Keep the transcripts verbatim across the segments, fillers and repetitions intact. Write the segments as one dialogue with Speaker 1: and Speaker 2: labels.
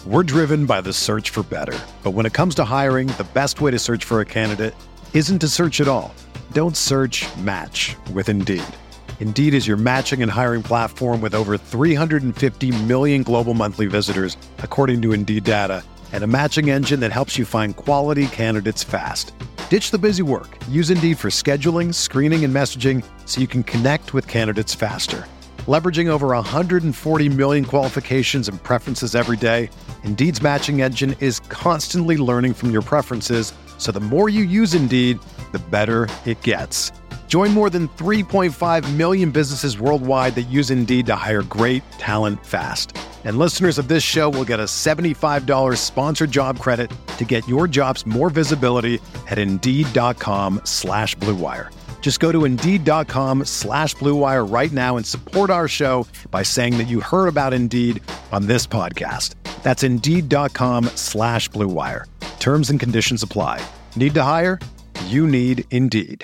Speaker 1: We're driven by the search for better. But when it comes to hiring, the best way to search for a candidate isn't to search at all. Don't search, match with Indeed. Indeed is your matching and hiring platform with over three hundred fifty million global monthly visitors, according to Indeed data, and a matching engine that helps you find quality candidates fast. Ditch the busy work. Use Indeed for scheduling, screening, and messaging so you can connect with candidates faster. Leveraging over one hundred forty million qualifications and preferences every day, Indeed's matching engine is constantly learning from your preferences, so the more you use Indeed, the better it gets. Join more than three point five million businesses worldwide that use Indeed to hire great talent fast. And listeners of this show will get a seventy-five dollars sponsored job credit to get your jobs more visibility at Indeed.com slash Blue Wire. Just go to Indeed.com slash Blue Wire right now and support our show by saying that you heard about Indeed on this podcast. That's Indeed.com slash Blue Wire. Terms and conditions apply. Need to hire? You need Indeed.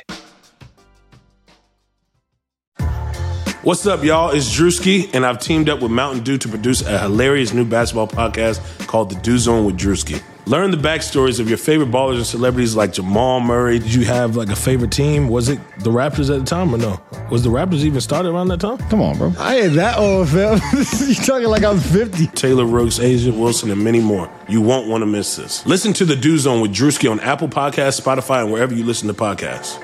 Speaker 2: What's up, y'all? It's Drewski, and I've teamed up with Mountain Dew to produce a hilarious new basketball podcast called The Dew Zone with Drewski. Learn the backstories of your favorite ballers and celebrities like Jamal Murray.
Speaker 3: Did you have like a favorite team? Was it the Raptors at the time or no? Was the Raptors even started around that time?
Speaker 4: Come on, bro. I ain't that old, fam. You talking like I'm fifty.
Speaker 2: Taylor Rooks, Asia Wilson, and many more. You won't want to miss this. Listen to The Dew Zone with Drewski on Apple Podcasts, Spotify, and wherever you listen to podcasts.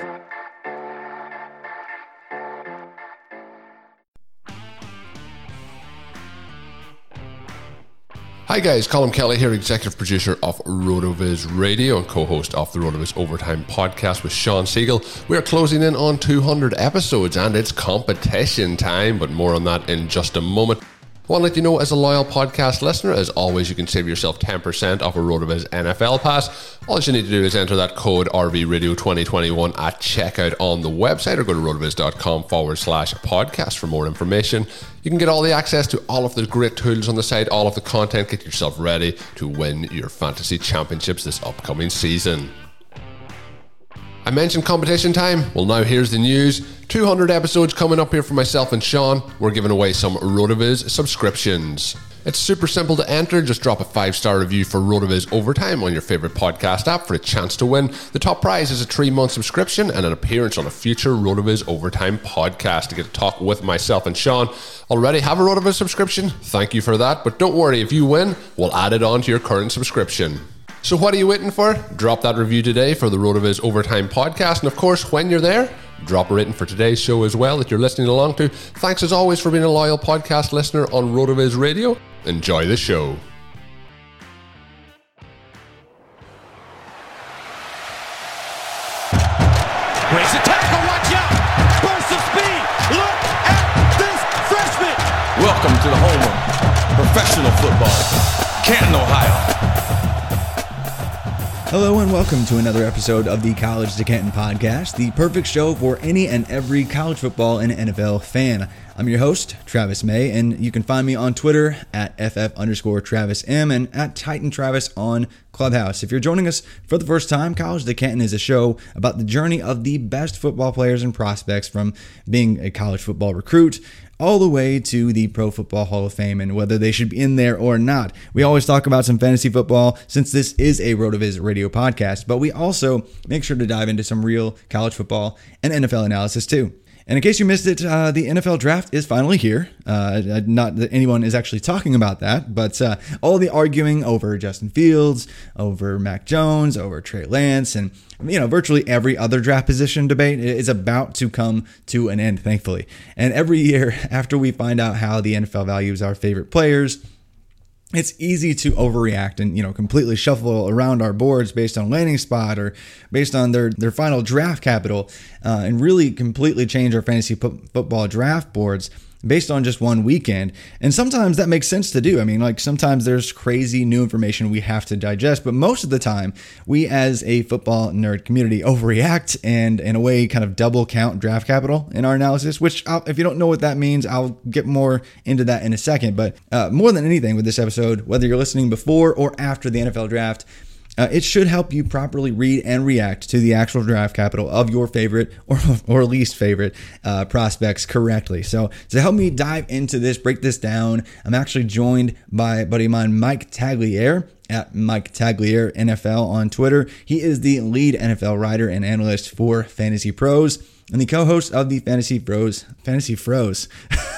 Speaker 5: Hi guys, Colin Kelly here, executive producer of RotoViz Radio and co-host of the RotoViz Overtime podcast with Sean Siegel. We are closing in on two hundred episodes and it's competition time, but more on that in just a moment. I want to let you know, as a loyal podcast listener, as always, you can save yourself ten percent off a RotoViz N F L pass. All you need to do is enter that code R V Radio twenty twenty-one at checkout on the website or go to rotoviz.com forward slash podcast for more information. You can get all the access to all of the great tools on the site, all of the content. Get yourself ready to win your fantasy championships this upcoming season. I mentioned competition time. Well, now here's the news. two hundred episodes coming up here for myself and Sean. We're giving away some RotoViz subscriptions. It's super simple to enter. Just drop a five-star review for RotoViz Overtime on your favorite podcast app for a chance to win. The top prize is a three-month subscription and an appearance on a future RotoViz Overtime podcast to get to talk with myself and Sean. Already have a RotoViz subscription? Thank you for that. But don't worry, if you win, we'll add it on to your current subscription. So what are you waiting for? Drop that review today for the RotoViz Overtime podcast. And of course, when you're there, drop a rating for today's show as well that you're listening along to. Thanks as always for being a loyal podcast listener on RotoViz Radio. Enjoy the show.
Speaker 6: Breaks a tackle, watch out! Burst of speed! Look at this freshman!
Speaker 7: Welcome to the home of professional football, Canton, Ohio.
Speaker 4: Hello and welcome to another episode of the College to Canton podcast, the perfect show for any and every college football and N F L fan. I'm your host, Travis May, and you can find me on Twitter at ff underscore Travis M and at Titan Travis on Clubhouse. If you're joining us for the first time, College to Canton is a show about the journey of the best football players and prospects from being a college football recruit all the way to the Pro Football Hall of Fame and whether they should be in there or not. We always talk about some fantasy football since this is a RotoViz radio podcast, but we also make sure to dive into some real college football and N F L analysis too. And in case you missed it, uh, the N F L draft is finally here. Uh, not that anyone is actually talking about that, but uh, all the arguing over Justin Fields, over Mac Jones, over Trey Lance, and you know, virtually every other draft position debate is about to come to an end, thankfully. And every year after we find out how the N F L values our favorite players, it's easy to overreact and, you know, completely shuffle around our boards based on landing spot or based on their, their final draft capital uh, and really completely change our fantasy po- football draft boards based on just one weekend. And sometimes that makes sense to do. I mean, like sometimes there's crazy new information we have to digest, but most of the time we as a football nerd community overreact and in a way kind of double count draft capital in our analysis, which I'll, if you don't know what that means, I'll get more into that in a second. But uh, more than anything with this episode, whether you're listening before or after the N F L draft, Uh, it should help you properly read and react to the actual draft capital of your favorite or, or least favorite uh, prospects correctly. So to help me dive into this, break this down, I'm actually joined by a buddy of mine, Mike Tagliere, at Mike Tagliere N F L on Twitter. He is the lead N F L writer and analyst for Fantasy Pros and the co-host of the Fantasy Pros, Fantasy Froze.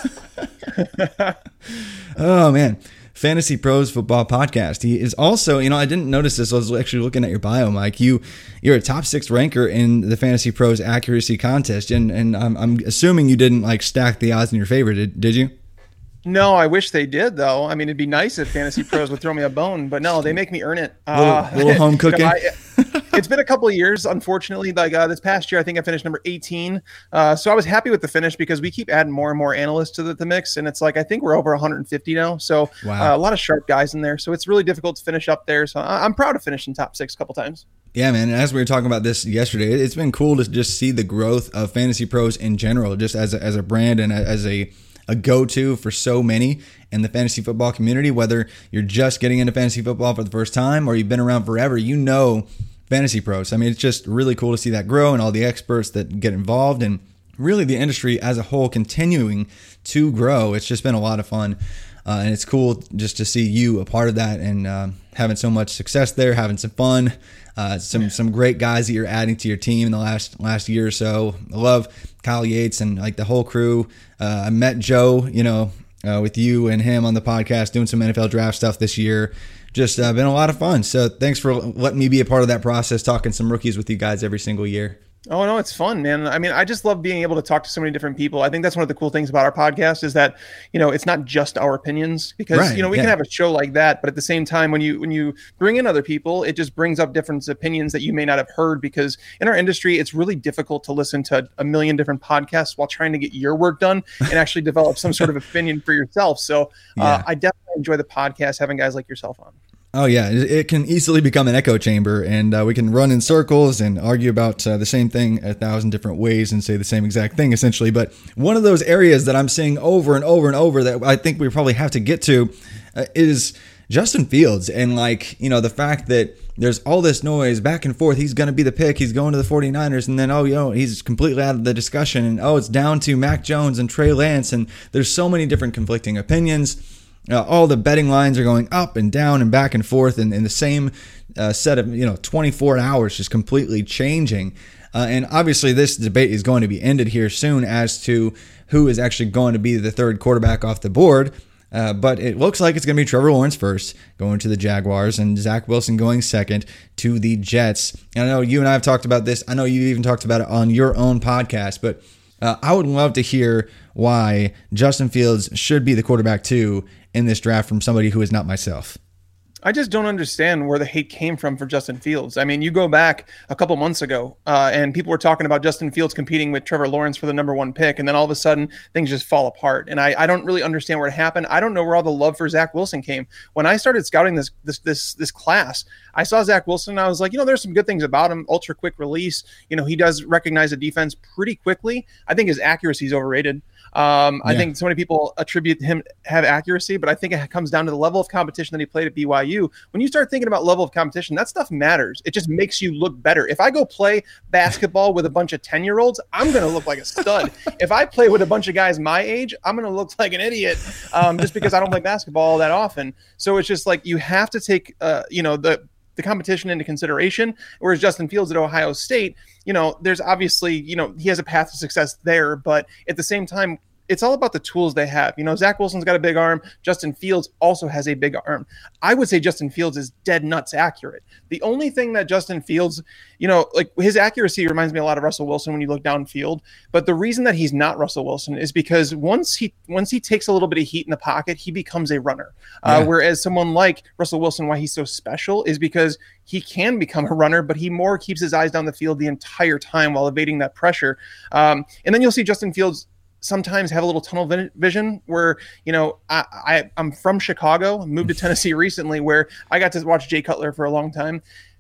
Speaker 4: Oh, man. Fantasy Pros Football Podcast. He is also, you know, I didn't notice this. I was actually looking at your bio, Mike. You, you're a top six ranker in the Fantasy Pros accuracy contest, and and I'm, I'm assuming you didn't like stack the odds in your favor, did, did you?
Speaker 8: No, I wish they did, though. I mean, it'd be nice if Fantasy Pros would throw me a bone, but no, they make me earn it.
Speaker 4: Little,
Speaker 8: uh,
Speaker 4: little home cooking.
Speaker 8: You know, I, it's been a couple of years, unfortunately. Like uh, this past year, I think I finished number eighteen. Uh, so I was happy with the finish because we keep adding more and more analysts to the, the mix, and it's like I think we're over one hundred fifty now. So wow. uh, a lot of sharp guys in there. So it's really difficult to finish up there. So I, I'm proud of finishing top six a couple times.
Speaker 4: Yeah, man. As we were talking about this yesterday, it's been cool to just see the growth of Fantasy Pros in general, just as a, as a brand and as a a go-to for so many in the fantasy football community. Whether you're just getting into fantasy football for the first time or you've been around forever, you know Fantasy Pros. I mean, it's just really cool to see that grow and all the experts that get involved and really the industry as a whole continuing to grow. It's just been a lot of fun. Uh, and it's cool just to see you a part of that and uh, having so much success there, having some fun, uh, some some great guys that you're adding to your team in the last last year or so. I love Kyle Yates and like the whole crew. Uh, I met Joe, you know, uh, with you and him on the podcast doing some N F L draft stuff this year. Just uh, been a lot of fun. So thanks for letting me be a part of that process, talking some rookies with you guys every single year.
Speaker 8: Oh, no, it's fun, man. I mean, I just love being able to talk to so many different people. I think that's one of the cool things about our podcast is that, you know, it's not just our opinions because, right, you know, we yeah. can have a show like that. But at the same time, when you when you bring in other people, it just brings up different opinions that you may not have heard, because in our industry, it's really difficult to listen to a million different podcasts while trying to get your work done and actually develop some sort of opinion for yourself. So uh, yeah. I definitely enjoy the podcast, having guys like yourself on.
Speaker 4: Oh, yeah. It can easily become an echo chamber, and uh, we can run in circles and argue about uh, the same thing a thousand different ways and say the same exact thing, essentially. But one of those areas that I'm seeing over and over and over that I think we probably have to get to uh, is Justin Fields. And, like, you know, the fact that there's all this noise back and forth. He's going to be the pick. He's going to the 49ers. And then, oh, you know, he's completely out of the discussion. And, oh, it's down to Mac Jones and Trey Lance. And there's so many different conflicting opinions. Uh, all the betting lines are going up and down and back and forth in, in the same uh, set of, you know, twenty-four hours, just completely changing. Uh, and obviously this debate is going to be ended here soon as to who is actually going to be the third quarterback off the board. Uh, but it looks like it's going to be Trevor Lawrence first, going to the Jaguars, and Zach Wilson going second to the Jets. And I know you and I have talked about this. I know you even talked about it on your own podcast, but uh, I would love to hear why Justin Fields should be the quarterback two in this draft from somebody who is not myself.
Speaker 8: I just don't understand where the hate came from for Justin Fields. I mean, you go back a couple months ago uh, and people were talking about Justin Fields competing with Trevor Lawrence for the number one pick. And then all of a sudden things just fall apart. And I, I don't really understand where it happened. I don't know where all the love for Zach Wilson came. When I started scouting this, this, this, this class, I saw Zach Wilson and I was like, you know, there's some good things about him. Ultra quick release. You know, he does recognize the defense pretty quickly. I think his accuracy is overrated. Um, yeah. I think so many people attribute him have accuracy, but I think it comes down to the level of competition that he played at B Y U. When you start thinking about level of competition, that stuff matters. It just makes you look better. If I go play basketball with a bunch of ten year olds, I'm going to look like a stud. If I play with a bunch of guys my age, I'm going to look like an idiot um, just because I don't play basketball that often. So it's just like, you have to take, uh, you know, the, the competition into consideration. Whereas Justin Fields at Ohio State, you know, there's obviously, you know, he has a path to success there, but at the same time, it's all about the tools they have. You know, Zach Wilson's got a big arm. Justin Fields also has a big arm. I would say Justin Fields is dead nuts accurate. The only thing that Justin Fields, you know, like his accuracy reminds me a lot of Russell Wilson when you look downfield. But the reason that he's not Russell Wilson is because once he once he takes a little bit of heat in the pocket, he becomes a runner. Yeah. Uh, whereas someone like Russell Wilson, why he's so special is because he can become a runner, but he more keeps his eyes down the field the entire time while evading that pressure. Um, and then you'll see Justin Fields sometimes have a little tunnel vision where, you know, I, I, I'm from Chicago, moved to Tennessee recently, where I got to watch Jay Cutler for a long time.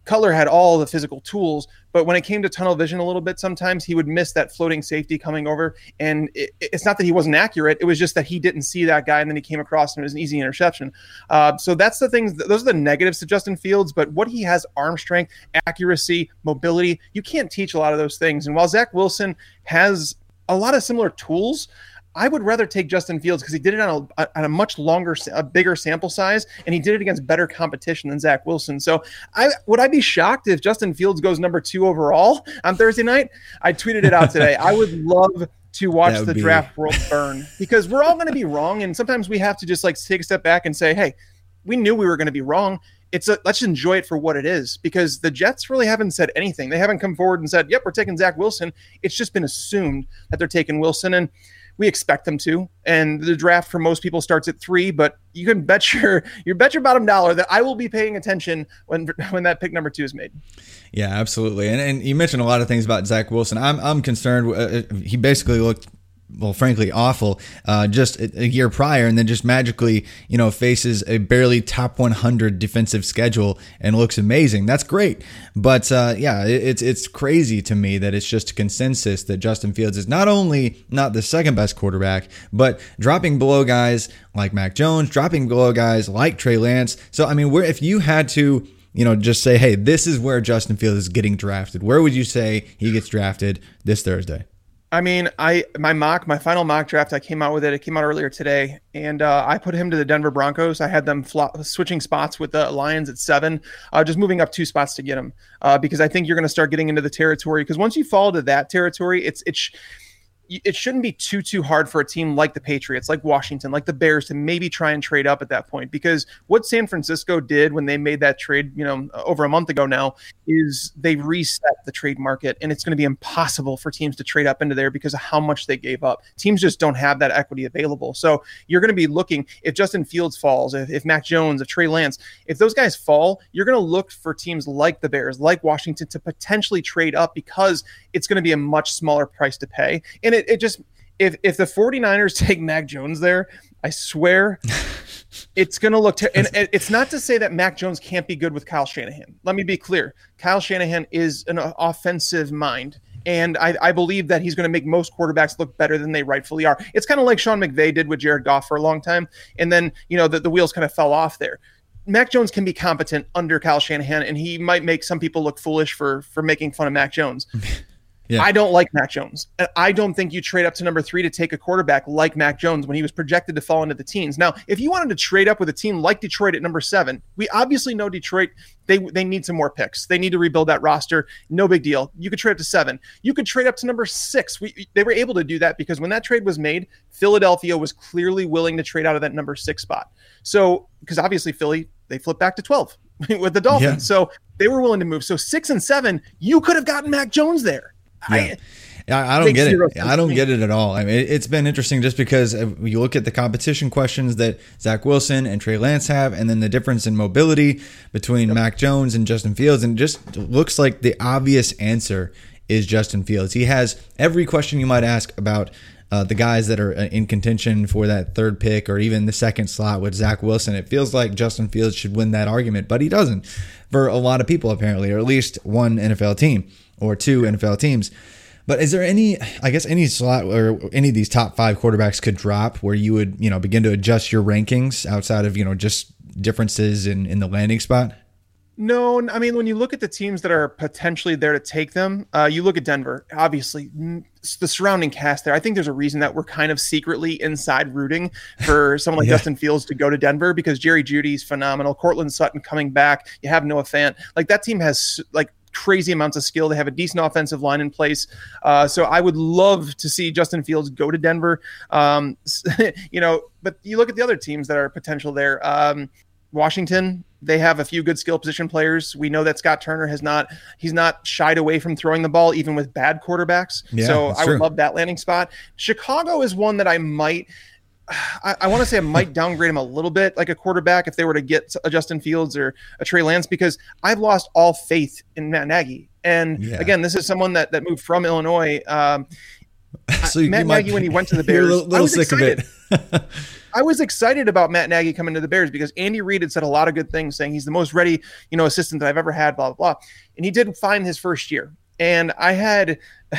Speaker 8: Cutler had all the physical tools, but when it came to tunnel vision a little bit, sometimes he would miss that floating safety coming over. And it, it's not that he wasn't accurate. It was just that he didn't see that guy, and then he came across and it was an easy interception. Uh, so that's the things, those are the negatives to Justin Fields, but what he has, arm strength, accuracy, mobility, you can't teach a lot of those things. And while Zach Wilson has a lot of similar tools, I would rather take Justin Fields because he did it on a, on a much longer, a bigger sample size, and he did it against better competition than Zach Wilson. So I would I be shocked if Justin Fields goes number two overall on Thursday night? I tweeted it out today. I would love to watch the be... draft world burn because we're all going to be wrong. And sometimes we have to just like take a step back and say, hey, we knew we were going to be wrong. It's a, let's enjoy it for what it is, because the Jets really haven't said anything. They haven't come forward and said, yep, we're taking Zach Wilson. It's just been assumed that they're taking Wilson, and we expect them to. And the draft for most people starts at three, but you can bet your, you bet your bottom dollar that I will be paying attention when, when that pick number two is made.
Speaker 4: Yeah, absolutely. And, and you mentioned a lot of things about Zach Wilson. I'm, I'm concerned. Uh, he basically looked, well, frankly, awful uh, just a, a year prior, and then just magically, you know, faces a barely top one hundred defensive schedule and looks amazing. That's great. But uh, yeah, it, it's it's crazy to me that it's just a consensus that Justin Fields is not only not the second best quarterback, but dropping below guys like Mac Jones, dropping below guys like Trey Lance. So, I mean, where if you had to, you know, just say, hey, this is where Justin Fields is getting drafted, where would you say he gets drafted this Thursday?
Speaker 8: I mean, I my mock, my final mock draft, I came out with it. It came out earlier today, and uh, I put him to the Denver Broncos. I had them flop, switching spots with the Lions at seven, uh, just moving up two spots to get him, uh, because I think you're going to start getting into the territory. Because once you fall to that territory, it's it's. it shouldn't be too, too hard for a team like the Patriots, like Washington, like the Bears to maybe try and trade up at that point, because what San Francisco did when they made that trade, you know, over a month ago now, is they reset the trade market, and it's going to be impossible for teams to trade up into there because of how much they gave up. Teams just don't have that equity available. So you're going to be looking, if Justin Fields falls, if, if Mac Jones, if Trey Lance, if those guys fall, you're going to look for teams like the Bears, like Washington, to potentially trade up because it's going to be a much smaller price to pay. And it, it just, if if the 49ers take Mac Jones there, I swear it's going to look ter- and it's not to say that Mac Jones can't be good with Kyle Shanahan. Let me be clear. Kyle Shanahan is an offensive mind, and I, I believe that he's going to make most quarterbacks look better than they rightfully are. It's kind of like Sean McVay did with Jared Goff for a long time, and then, you know, the, the wheels kind of fell off there. Mac Jones can be competent under Kyle Shanahan, and he might make some people look foolish for for making fun of Mac Jones. Yeah. I don't like Mac Jones. And I don't think you trade up to number three to take a quarterback like Mac Jones when he was projected to fall into the teens. Now, if you wanted to trade up with a team like Detroit at number seven, we obviously know Detroit, they they need some more picks. They need to rebuild that roster. No big deal. You could trade up to seven. You could trade up to number six. We, they were able to do that because when that trade was made, Philadelphia was clearly willing to trade out of that number six spot. So, because obviously Philly, they flipped back to twelve with the Dolphins. Yeah. So they were willing to move. So six and seven, you could have gotten Mac Jones there.
Speaker 4: Yeah. I, I don't get it. I don't get it at all. I mean, it, it's been interesting just because you look at the competition questions that Zach Wilson and Trey Lance have, and then the difference in mobility between yep. Mac Jones and Justin Fields, and it just looks like the obvious answer is Justin Fields. He has every question you might ask about uh, the guys that are in contention for that third pick or even the second slot with Zach Wilson. It feels like Justin Fields should win that argument, but he doesn't for a lot of people apparently, or at least one N F L team or two N F L teams. But is there any, I guess, any slot or any of these top five quarterbacks could drop where you would, you know, begin to adjust your rankings outside of, you know, just differences in, in the landing spot?
Speaker 8: No, I mean, when you look at the teams that are potentially there to take them, uh, you look at Denver, obviously the surrounding cast there. I think there's a reason that we're kind of secretly inside rooting for someone like yeah. Justin Fields to go to Denver, because Jerry Jeudy's phenomenal. Cortland Sutton coming back. You have Noah Fant. Like, that team has like crazy amounts of skill. They have a decent offensive line in place. Uh, so I would love to see Justin Fields go to Denver. Um, you know, but you look at the other teams that are potential there. Um, Washington, they have a few good skill position players. We know that Scott Turner has not, he's not shied away from throwing the ball, even with bad quarterbacks. Yeah, so I would true. love that landing spot. Chicago is one that I might, I, I want to say I might downgrade him a little bit, like a quarterback, if they were to get a Justin Fields or a Trey Lance, because I've lost all faith in Matt Nagy. And yeah. again, this is someone that, that moved from Illinois. Um, so Matt Nagy, when he went to the Bears,
Speaker 4: you're a little, little
Speaker 8: I was
Speaker 4: sick
Speaker 8: excited.
Speaker 4: of it.
Speaker 8: I was excited about Matt Nagy coming to the Bears because Andy Reid had said a lot of good things, saying he's the most ready, you know, assistant that I've ever had, blah, blah, blah. And he did fine his first year. And I had,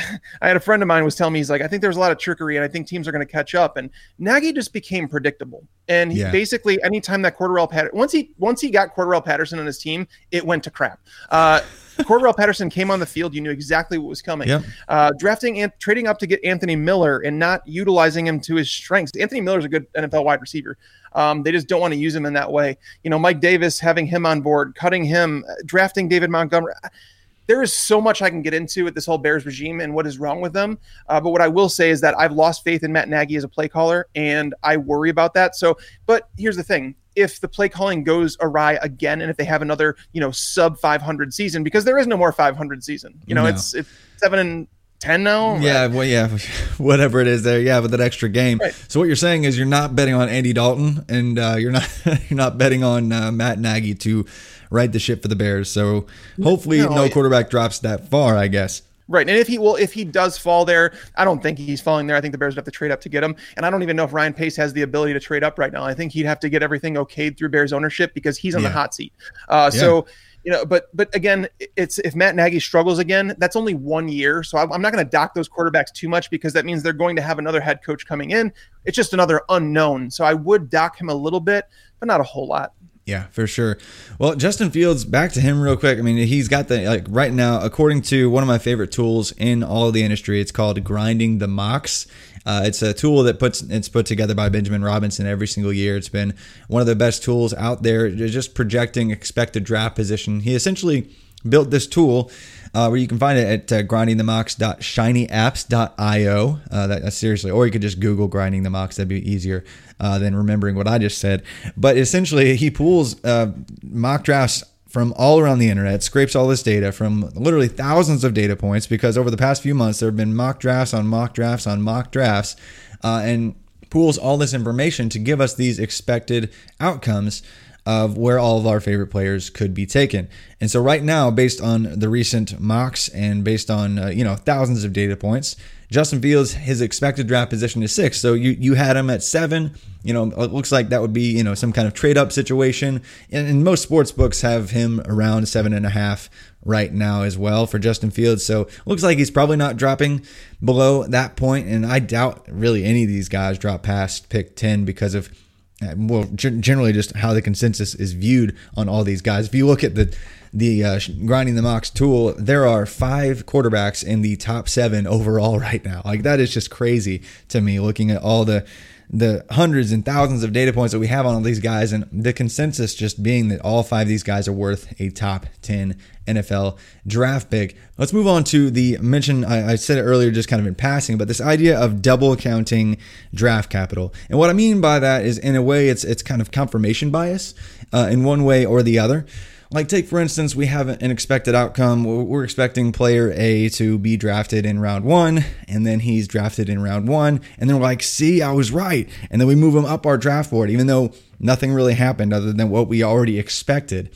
Speaker 8: I had a friend of mine was telling me, he's like, I think there's a lot of trickery and I think teams are going to catch up. And Nagy just became predictable. And he
Speaker 4: yeah.
Speaker 8: basically, anytime that Cordarrelle Patterson, once he, once he got Cordarrelle Patterson on his team, it went to crap. Uh, Cordarrelle Patterson came on the field. You knew exactly what was coming. Yep. Uh, drafting and trading up to get Anthony Miller and not utilizing him to his strengths. Anthony Miller is a good N F L wide receiver. Um, they just don't want to use him in that way. You know, Mike Davis, having him on board, cutting him, drafting David Montgomery. There is so much I can get into with this whole Bears regime and what is wrong with them. Uh, but what I will say is that I've lost faith in Matt Nagy as a play caller, and I worry about that. So, but here's the thing. If the play calling goes awry again, and if they have another, you know, sub five hundred season, because there is no more five hundred season, you know, no. it's, it's seven and ten now.
Speaker 4: Yeah.
Speaker 8: Right?
Speaker 4: Well, yeah, whatever it is there. Yeah. With that extra game. Right. So what you're saying is you're not betting on Andy Dalton, and uh, you're not, you're not betting on uh, Matt Nagy to right the ship for the Bears. So hopefully no, no quarterback drops that far, I guess.
Speaker 8: Right. And if he well, if he does fall there, I don't think he's falling there. I think the Bears would have to trade up to get him. And I don't even know if Ryan Pace has the ability to trade up right now. I think he'd have to get everything okayed through Bears ownership because he's on yeah. the hot seat. Uh, yeah. So, you know, but but again, it's if Matt Nagy struggles again, that's only one year. So I'm not going to dock those quarterbacks too much because that means they're going to have another head coach coming in. It's just another unknown. So I would dock him a little bit, but not a whole lot.
Speaker 4: Yeah, for sure. Well, Justin Fields, back to him real quick. I mean, he's got the, like right now, according to one of my favorite tools in all of the industry, it's called Grinding the Mocks. Uh, it's a tool that puts it's put together by Benjamin Robinson every single year. It's been one of the best tools out there, just projecting expected draft position. He essentially built this tool uh, where you can find it at uh, grinding the mocks dot shiny apps dot io. Uh, that, that's seriously, or you could just Google Grinding the Mocks. That'd be easier uh, than remembering what I just said. But essentially, he pulls uh, mock drafts from all around the internet, scrapes all this data from literally thousands of data points, because over the past few months, there have been mock drafts on mock drafts on mock drafts, uh, and pools all this information to give us these expected outcomes of where all of our favorite players could be taken. And so right now, based on the recent mocks and based on, uh, you know, thousands of data points, Justin Fields, his expected draft position is six. So you, you had him at seven. You know, it looks like that would be, you know, some kind of trade up situation. And, and most sports books have him around seven and a half right now as well for Justin Fields. So it looks like he's probably not dropping below that point. And I doubt really any of these guys drop past pick ten because of, well, generally just how the consensus is viewed on all these guys. If you look at the the uh, Grinding the Mocks tool, there are five quarterbacks in the top seven overall right now. Like, that is just crazy to me, looking at all the the hundreds and thousands of data points that we have on all these guys, and the consensus just being that all five of these guys are worth a top ten N F L draft pick. Let's move on to the mention, I, I said it earlier just kind of in passing, but this idea of double counting draft capital. And what I mean by that is, in a way, it's it's kind of confirmation bias uh, in one way or the other. Like, take, for instance, we have an expected outcome. We're expecting player A to be drafted in round one, and then he's drafted in round one, and then we're like, see, I was right. And then we move him up our draft board, even though nothing really happened other than what we already expected.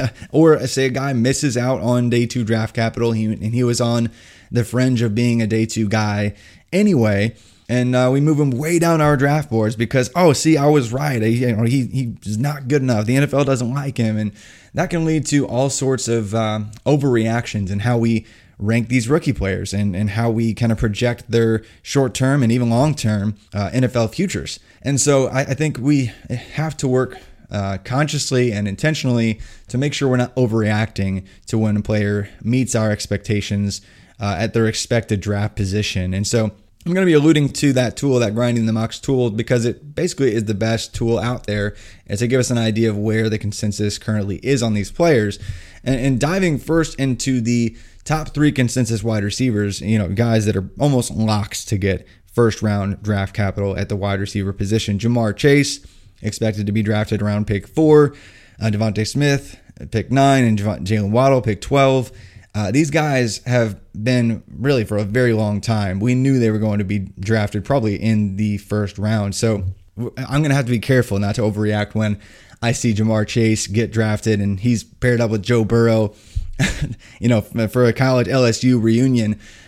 Speaker 4: Or say a guy misses out on day two draft capital, he, and he was on the fringe of being a day two guy anyway, and uh, we move him way down our draft boards because, oh, see, I was right. He, you know, he he's not good enough. The N F L doesn't like him, and that can lead to all sorts of um, overreactions in how we rank these rookie players and, and how we kind of project their short-term and even long-term uh, N F L futures. And so I, I think we have to work uh, consciously and intentionally to make sure we're not overreacting to when a player meets our expectations uh, at their expected draft position. And so I'm going to be alluding to that tool, that Grinding the Mocks tool, because it basically is the best tool out there and to give us an idea of where the consensus currently is on these players. And, and diving first into the top three consensus wide receivers, you know, guys that are almost locks to get first round draft capital at the wide receiver position. Jamar Chase, expected to be drafted around pick four. Uh, Devontae Smith, pick nine, and Jalen Waddle, pick twelve. Uh, these guys have been really for a very long time. We knew they were going to be drafted probably in the first round. So I'm going to have to be careful not to overreact when I see Jamar Chase get drafted and he's paired up with Joe Burrow, you know, for a college L S U reunion.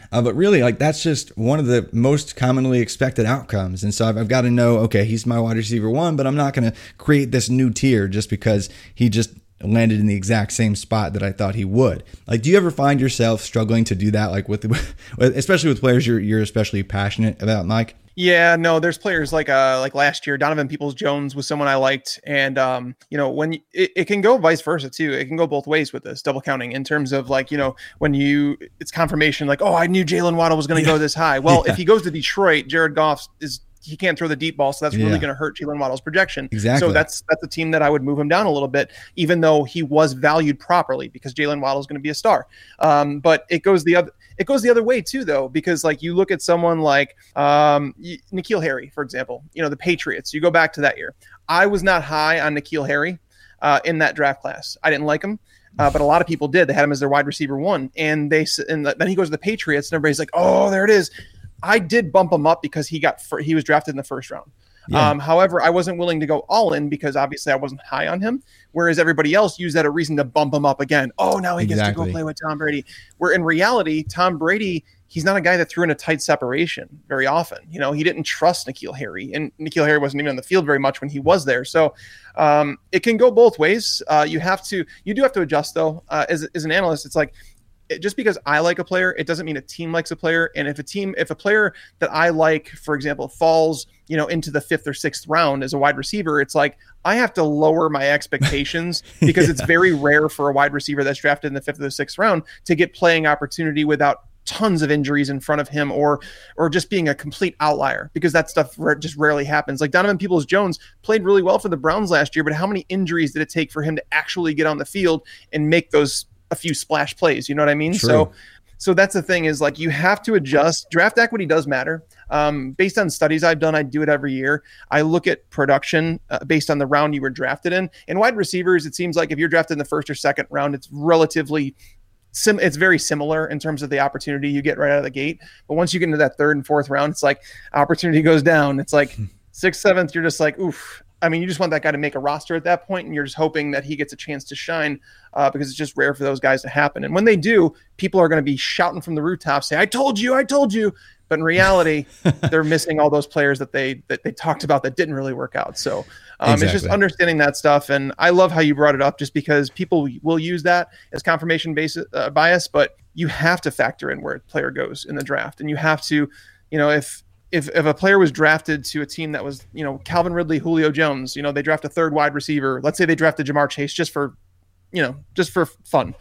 Speaker 4: Uh, but really, like that's just one of the most commonly expected outcomes. And so I've, I've got to know, okay, he's my wide receiver one, but I'm not going to create this new tier just because he just landed in the exact same spot that I thought he would. Like, do you ever find yourself struggling to do that? Like with, especially with players you're you're especially passionate about, Mike?
Speaker 8: Yeah, no, there's players like uh like last year, Donovan Peoples-Jones was someone I liked. And, um, you know, when you, it, it can go vice versa too. It can go both ways with this double counting in terms of like, you know, when you, it's confirmation like, oh, I knew Jalen Waddle was going to yeah. go this high. Well, yeah. if he goes to Detroit, Jared Goff is, he can't throw the deep ball. So that's really yeah. going to hurt Jalen Waddle's projection.
Speaker 4: Exactly.
Speaker 8: So that's, that's a team that I would move him down a little bit, even though he was valued properly because Jalen Waddle is going to be a star. Um, but it goes the other, It goes the other way too, though, because like you look at someone like um, N'Keal Harry, for example, you know, the Patriots, you go back to that year. I was not high on N'Keal Harry uh, in that draft class. I didn't like him, uh, but a lot of people did. They had him as their wide receiver one. And they and then he goes to the Patriots and everybody's like, oh, there it is. I did bump him up because he got he was drafted in the first round. Yeah. Um, however, I wasn't willing to go all in because obviously I wasn't high on him, whereas everybody else used that a reason to bump him up again. Oh, now he exactly. gets to go play with Tom Brady. Where in reality, Tom Brady, he's not a guy that threw in a tight separation very often. You know, he didn't trust N'Keal Harry, and N'Keal Harry wasn't even on the field very much when he was there. So um, it can go both ways. Uh, you have to, you do have to adjust though. Uh, as, as an analyst, it's like, just because I like a player, it doesn't mean a team likes a player. And if a team, if a player that I like, for example, falls, you know, into the fifth or sixth round as a wide receiver, it's like I have to lower my expectations because yeah. it's very rare for a wide receiver that's drafted in the fifth or the sixth round to get playing opportunity without tons of injuries in front of him or or just being a complete outlier, because that stuff just rarely happens. Like Donovan Peoples-Jones played really well for the Browns last year, but how many injuries did it take for him to actually get on the field and make those a few splash plays? You know what I mean?
Speaker 4: True.
Speaker 8: So, so that's the thing is like, you have to adjust. Draft equity does matter. Um, based on studies I've done, I do it every year. I look at production uh, based on the round you were drafted in. And wide receivers, it seems like if you're drafted in the first or second round, it's relatively sim. It's very similar in terms of the opportunity you get right out of the gate. But once you get into that third and fourth round, it's like opportunity goes down. It's like sixth, seventh, you're just like, oof. I mean, you just want that guy to make a roster at that point, and you're just hoping that he gets a chance to shine uh, because it's just rare for those guys to happen. And when they do, people are going to be shouting from the rooftops, say, I told you, I told you. But in reality, they're missing all those players that they that they talked about that didn't really work out. So um, exactly. It's just understanding that stuff. And I love how you brought it up, just because people will use that as confirmation basis, uh, bias, but you have to factor in where a player goes in the draft. And you have to, you know, if – If if a player was drafted to a team that was, you know, Calvin Ridley, Julio Jones, you know, they draft a third wide receiver. Let's say they drafted Jamar Chase just for, you know, just for fun.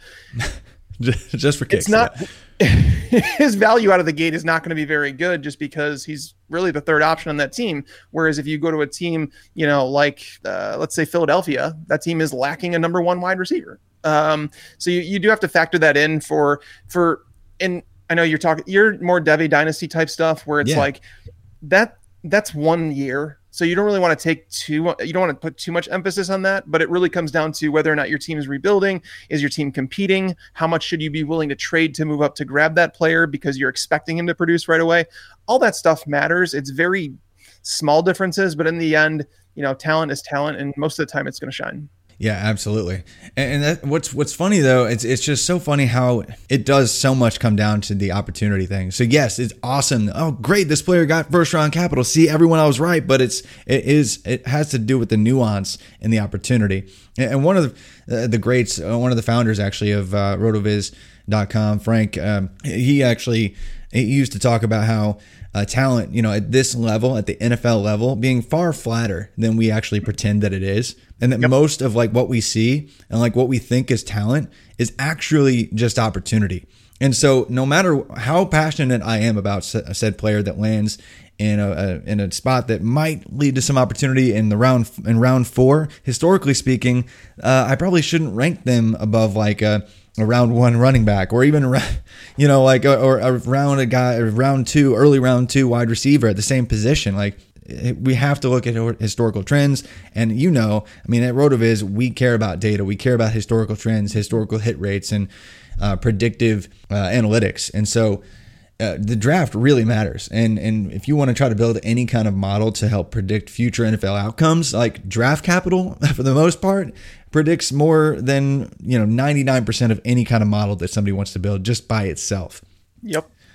Speaker 4: just for kicks.
Speaker 8: It's not yeah. his value out of the gate is not going to be very good just because he's really the third option on that team. Whereas if you go to a team, you know, like uh, let's say Philadelphia, that team is lacking a number one wide receiver. Um, so you, you do have to factor that in for for in. I know you're talking, you're more Devy Dynasty type stuff where it's yeah. like that, that's one year. So you don't really want to take too, you don't want to put too much emphasis on that, but it really comes down to whether or not your team is rebuilding. Is your team competing? How much should you be willing to trade to move up to grab that player because you're expecting him to produce right away? All that stuff matters. It's very small differences, but in the end, you know, talent is talent, and most of the time it's going to shine.
Speaker 4: Yeah, absolutely. And that, what's what's funny though, it's it's just so funny how it does so much come down to the opportunity thing. So yes, it's awesome. Oh, great, this player got first round capital. See, everyone I was right, but it's it is it has to do with the nuance and the opportunity. And one of the, uh, the greats, uh, one of the founders actually of uh, rotoviz dot com, Frank, um, he actually he used to talk about how uh, talent, you know, at this level, at the N F L level, being far flatter than we actually pretend that it is. And that yep. most of like what we see and like what we think is talent is actually just opportunity. And so no matter how passionate I am about said player that lands in a, a in a spot that might lead to some opportunity in the round in round four, historically speaking, uh, I probably shouldn't rank them above like a, a round one running back, or even you know like a, or a round a guy a round two early round two wide receiver at the same position. Like, we have to look at historical trends. And, you know, I mean, at RotoViz, we care about data. We care about historical trends, historical hit rates, and uh, predictive uh, analytics. And so uh, the draft really matters. And and if you want to try to build any kind of model to help predict future N F L outcomes, like draft capital, for the most part, predicts more than, you know, ninety-nine percent of any kind of model that somebody wants to build just by itself.
Speaker 8: Yep.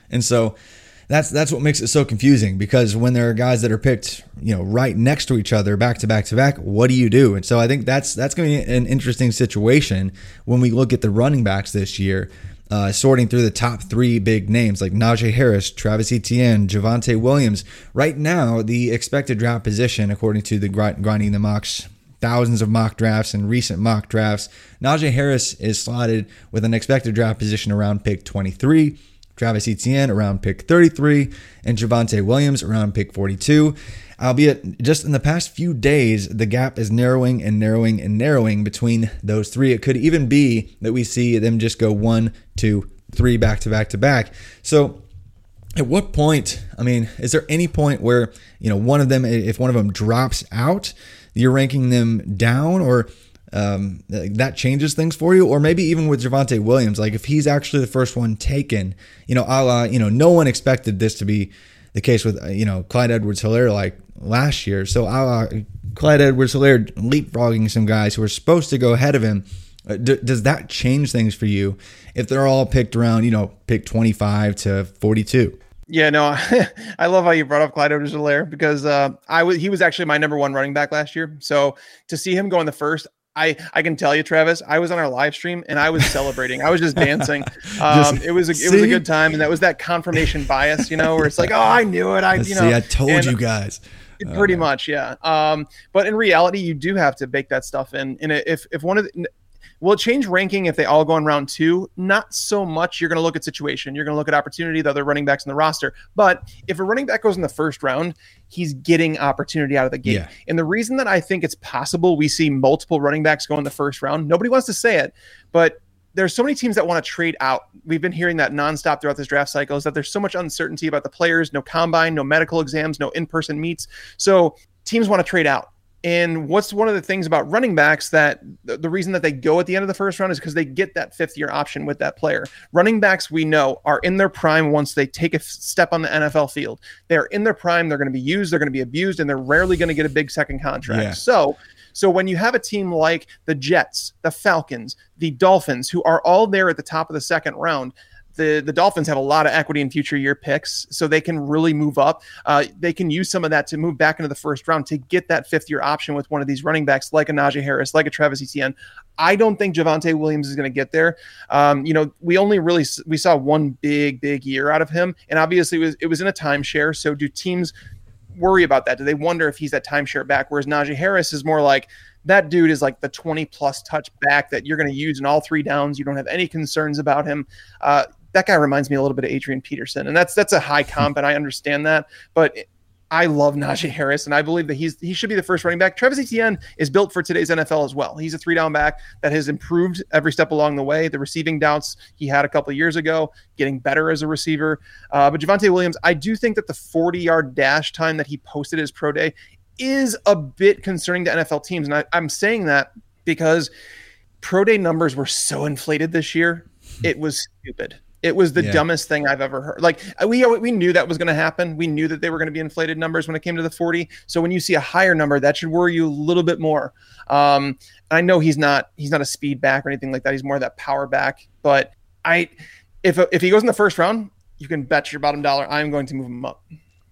Speaker 4: And so that's that's what makes it so confusing, because when there are guys that are picked, you know, right next to each other, back to back to back, what do you do? And so I think that's that's going to be an interesting situation when we look at the running backs this year, uh, sorting through the top three big names like Najee Harris, Travis Etienne, Javonte Williams. Right now, the expected draft position, according to the Grinding the Mocks, thousands of mock drafts and recent mock drafts, Najee Harris is slotted with an expected draft position around pick twenty-three. Travis Etienne around pick thirty-three, and Javonte Williams around pick forty-two. Albeit, just in the past few days, the gap is narrowing and narrowing and narrowing between those three. It could even be that we see them just go one, two, three, back to back to back. So at what point, I mean, is there any point where, you know, one of them, if one of them drops out, you're ranking them down, or Um, that changes things for you? Or maybe even with Javonte Williams, like if he's actually the first one taken, you know, a la, you know, no one expected this to be the case with, you know, Clyde Edwards-Helaire like last year. So a la Clyde Edwards-Helaire leapfrogging some guys who are supposed to go ahead of him. D- does that change things for you if they're all picked around, you know, pick twenty-five to forty-two?
Speaker 8: Yeah, no, I love how you brought up Clyde Edwards-Helaire, because uh, I was he was actually my number one running back last year. So to see him go in the first, I, I can tell you, Travis, I was on our live stream and I was celebrating. I was just dancing. Um, it was a, it was a good time, and that was that confirmation bias, you know, where it's like, oh, I knew it. I you know,
Speaker 4: see, I told you guys.
Speaker 8: Pretty uh, much, yeah. Um, but in reality, you do have to bake that stuff in. And if if one of the, will it change ranking if they all go in round two? Not so much. You're going to look at situation. You're going to look at opportunity, the other running backs in the roster. But if a running back goes in the first round, he's getting opportunity out of the gate. Yeah. And the reason that I think it's possible we see multiple running backs go in the first round, nobody wants to say it, but there's so many teams that want to trade out. We've been hearing that nonstop throughout this draft cycle, is that there's so much uncertainty about the players, no combine, no medical exams, no in-person meets. So teams want to trade out. And what's one of the things about running backs that the reason that they go at the end of the first round is because they get that fifth year option with that player. Running backs, we know, are in their prime once they take a step on the N F L field. They're in their prime. They're going to be used. They're going to be abused, and they're rarely going to get a big second contract. Yeah. So, so when you have a team like the Jets, the Falcons, the Dolphins, who are all there at the top of the second round, The the Dolphins have a lot of equity in future year picks, so they can really move up. Uh, they can use some of that to move back into the first round to get that fifth year option with one of these running backs like a Najee Harris, like a Travis Etienne. I don't think Javonte Williams is going to get there. Um, you know, we only really we saw one big big year out of him, and obviously it was it was in a timeshare. So do teams worry about that? Do they wonder if he's that timeshare back? Whereas Najee Harris is more like, that dude is like the twenty plus touch back that you're going to use in all three downs. You don't have any concerns about him. Uh, That guy reminds me a little bit of Adrian Peterson, and that's that's a high comp, and I understand that. But I love Najee Harris, and I believe that he's he should be the first running back. Travis Etienne is built for today's N F L as well. He's a three down back that has improved every step along the way. The receiving doubts he had a couple of years ago, getting better as a receiver. Uh, but Javonte Williams, I do think that the forty yard dash time that he posted his pro day is a bit concerning to N F L teams, and I, I'm saying that because pro day numbers were so inflated this year. It was stupid. It was the yeah. dumbest thing I've ever heard. Like we we knew that was going to happen. We knew that they were going to be inflated numbers when it came to the forty. So when you see a higher number, that should worry you a little bit more. Um, I know he's not he's not a speed back or anything like that. He's more of that power back. But I, if if he goes in the first round, you can bet your bottom dollar I'm going to move him up.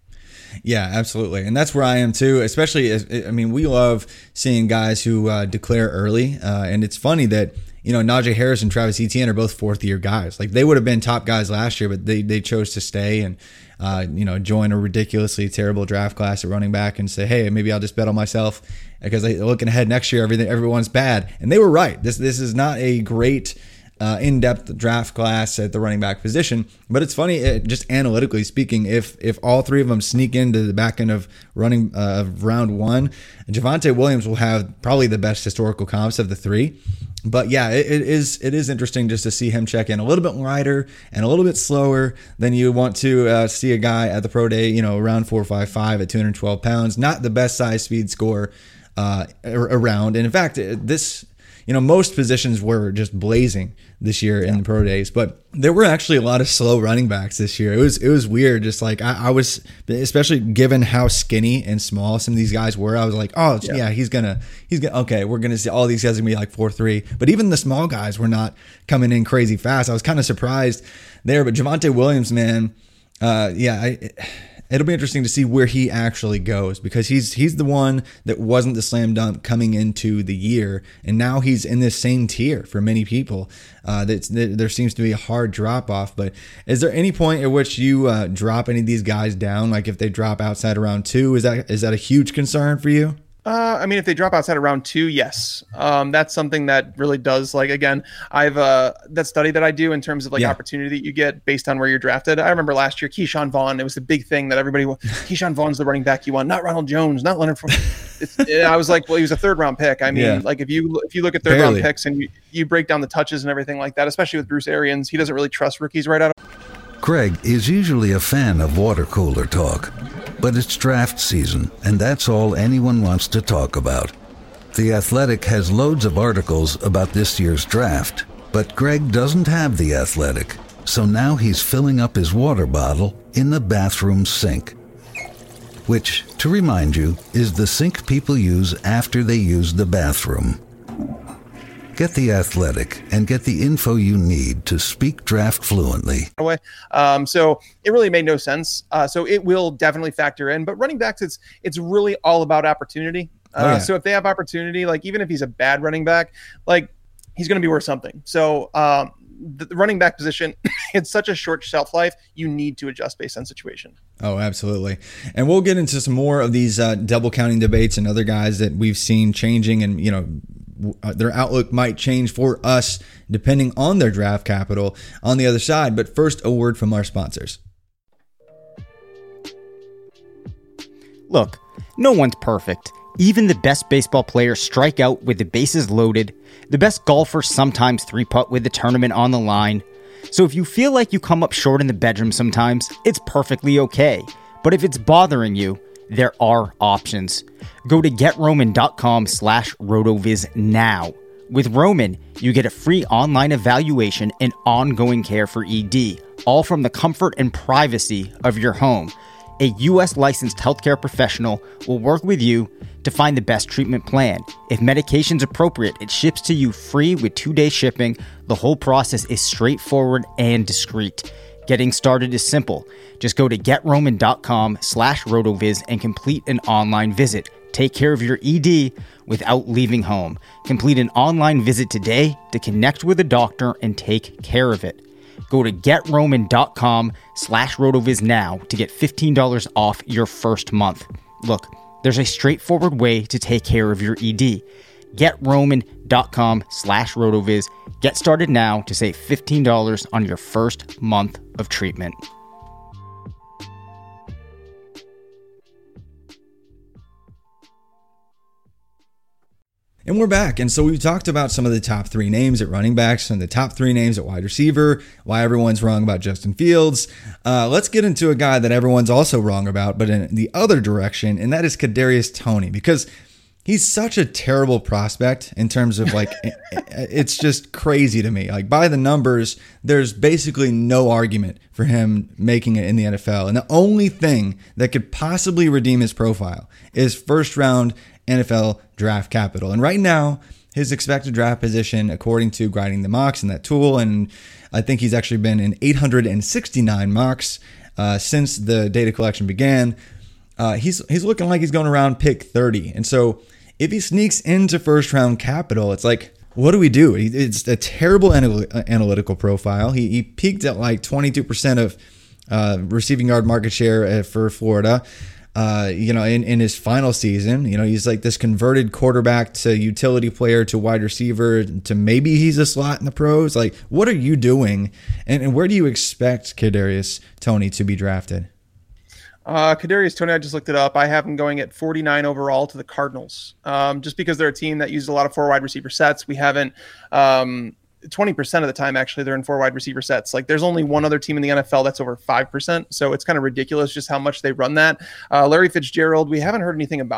Speaker 4: Yeah, absolutely. And that's where I am too, especially as, I mean, we love seeing guys who uh, declare early. Uh, and it's funny that, you know, Najee Harris and Travis Etienne are both fourth year guys. Like they would have been top guys last year, but they, they chose to stay and, uh, you know, join a ridiculously terrible draft class at running back and say, hey, maybe I'll just bet on myself because I, looking ahead next year, everything, everyone's bad. And they were right. This, this is not a great Uh, in-depth draft class at the running back position, but it's funny, it, just analytically speaking, if if all three of them sneak into the back end of running uh, of round one, Javonte Williams will have probably the best historical comps of the three. But yeah, it, it is it is interesting just to see him check in a little bit lighter and a little bit slower than you want to uh, see a guy at the pro day, you know, around four five five at two hundred twelve pounds, not the best size speed score uh, around. And in fact, this. you know, most positions were just blazing this year in the pro days, but there were actually a lot of slow running backs this year. It was it was weird. Just like I, I was, especially given how skinny and small some of these guys were, I was like, oh yeah, yeah he's gonna he's gonna okay, we're gonna see all these guys are gonna be like four three. But even the small guys were not coming in crazy fast. I was kind of surprised there. But Javonte Williams, man, uh, yeah, I. It'll be interesting to see where he actually goes, because he's he's the one that wasn't the slam dunk coming into the year, and now he's in this same tier for many people. Uh, that, that there seems to be a hard drop off. But is there any point at which you uh, drop any of these guys down? Like if they drop outside around two, is that is that a huge concern for you?
Speaker 8: Uh, I mean, if they drop outside of round two, yes. Um, that's something that really does, like, again, I've, uh, that study that I do in terms of like yeah. opportunity that you get based on where you're drafted. I remember last year, Keyshawn Vaughn, it was the big thing that everybody, Keyshawn Vaughn's the running back you want, not Ronald Jones, not Leonard Fournette. I was like, well, he was a third round pick. I mean, yeah. like if you, if you look at third Barely. round picks and you, you break down the touches and everything like that, especially with Bruce Arians, he doesn't really trust rookies right out of.
Speaker 9: Greg is usually a fan of water cooler talk. But it's draft season, and that's all anyone wants to talk about. The Athletic has loads of articles about this year's draft, but Greg doesn't have The Athletic, so now he's filling up his water bottle in the bathroom sink. Which, to remind you, is the sink people use after they use the bathroom. Get The Athletic and get the info you need to speak draft fluently.
Speaker 8: Um, so it really made no sense. Uh, so it will definitely factor in. But running backs, it's it's really all about opportunity. Uh, oh, yeah. So if they have opportunity, like even if he's a bad running back, like he's going to be worth something. So um, the, the running back position, it's such a short shelf life. You need to adjust based on situation.
Speaker 4: Oh, absolutely. And we'll get into some more of these uh, double counting debates and other guys that we've seen changing, and, you know, their outlook might change for us depending on their draft capital on the other side. But first, a word from our sponsors.
Speaker 10: Look, no one's perfect. Even the best baseball players strike out with the bases loaded. The best golfers sometimes three-putt with the tournament on the line. So if you feel like you come up short in the bedroom sometimes, it's perfectly okay. But if it's bothering you, there are options. Go to GetRoman.com slash RotoViz now. With Roman, you get a free online evaluation and ongoing care for E D, all from the comfort and privacy of your home. A U S licensed healthcare professional will work with you to find the best treatment plan. If medication's appropriate, it ships to you free with two-day shipping. The whole process is straightforward and discreet. Getting started is simple. Just go to GetRoman.com slash RotoViz and complete an online visit. Take care of your E D without leaving home. Complete an online visit today to connect with a doctor and take care of it. Go to GetRoman.com slash RotoViz now to get fifteen dollars off your first month. Look, there's a straightforward way to take care of your E D. GetRoman.com slash RotoViz. Get started now to save fifteen dollars on your first month of treatment.
Speaker 4: And we're back. And so we've talked about some of the top three names at running backs and the top three names at wide receiver, why everyone's wrong about Justin Fields. Uh, let's get into a guy that everyone's also wrong about, but in the other direction, and that is Kadarius Toney, because he's such a terrible prospect in terms of like, it's just crazy to me. Like by the numbers, there's basically no argument for him making it in the N F L. And the only thing that could possibly redeem his profile is first round N F L draft capital. And right now, his expected draft position, according to Grinding the Mocks and that tool, and I think he's actually been in eight hundred sixty-nine mocks uh, since the data collection began. Uh, he's he's looking like he's going around pick thirty. And so if he sneaks into first round capital, it's like, what do we do? It's a terrible anal- analytical profile. He, he peaked at like twenty-two percent of uh, receiving yard market share for Florida. Uh, you know, in, in his final season, you know, he's like this converted quarterback to utility player to wide receiver to maybe he's a slot in the pros. Like, what are you doing? And, and where do you expect Kadarius Toney to be drafted?
Speaker 8: Uh, Kadarius Toney, I just looked it up. I have him going at forty-nine overall to the Cardinals, um, just because they're a team that uses a lot of four wide receiver sets. We haven't, um, twenty percent of the time, actually, they're in four wide receiver sets. Like there's only one other team in the N F L that's over five percent. So it's kind of ridiculous just how much they run that. Uh, Larry Fitzgerald, we haven't heard anything about him.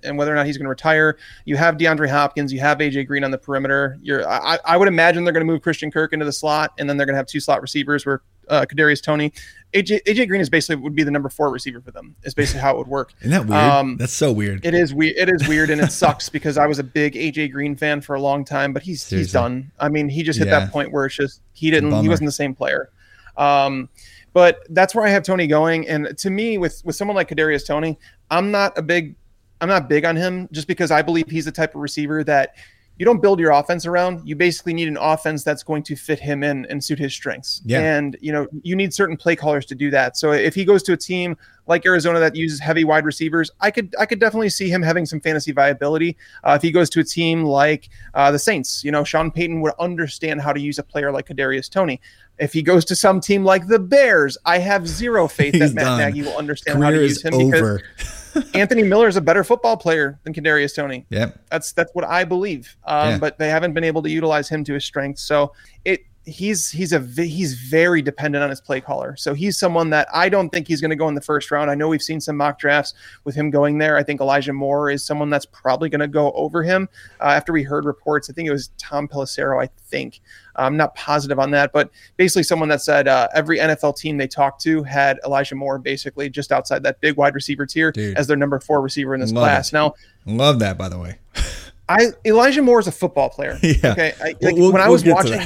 Speaker 8: and whether or not he's going to retire. You have DeAndre Hopkins, you have A J Green on the perimeter. You're, I, I would imagine they're going to move Christian Kirk into the slot, and then they're going to have two slot receivers where uh, Kadarius Toney, A J A J Green is basically would be the number four receiver for them. Is basically how it would work.
Speaker 4: Isn't that weird? Um, That's so weird.
Speaker 8: It is weird. It is weird, and it sucks because I was a big A J Green fan for a long time, but he's Seriously. he's done. I mean, he just hit yeah. that point where it's just he didn't. He wasn't the same player. Um, but that's where I have Toney going, and to me, with with someone like Kadarius Toney, I'm not a big, I'm not big on him just because I believe he's the type of receiver that you don't build your offense around. You basically need an offense that's going to fit him in and suit his strengths. Yeah. And, you know, you need certain play callers to do that. So if he goes to a team like Arizona that uses heavy wide receivers, I could I could definitely see him having some fantasy viability. Uh, if he goes to a team like uh, the Saints, you know, Sean Payton would understand how to use a player like Kadarius Toney. If he goes to some team like the Bears, I have zero faith that Matt done. Nagy will understand
Speaker 4: Career
Speaker 8: how to use him
Speaker 4: over.
Speaker 8: because Anthony Miller is a better football player than Kadarius Toney.
Speaker 4: Yep.
Speaker 8: That's that's what I believe. Um, yeah. But they haven't been able to utilize him to his strengths. So it he's he's a he's very dependent on his play caller. So he's someone that I don't think he's going to go in the first round. I know we've seen some mock drafts with him going there. I think Elijah Moore is someone that's probably going to go over him. Uh, after we heard reports, I think it was Tom Pelissero, I think. I'm not positive on that, but basically someone that said uh, every N F L team they talked to had Elijah Moore basically just outside that big wide receiver tier Dude. as their number four receiver in this
Speaker 4: Love
Speaker 8: class.
Speaker 4: It.
Speaker 8: Now,
Speaker 4: love that, by the way.
Speaker 8: I Elijah Moore is a football player.
Speaker 4: Yeah.
Speaker 8: Okay. I, like, we'll, when I was we'll watching,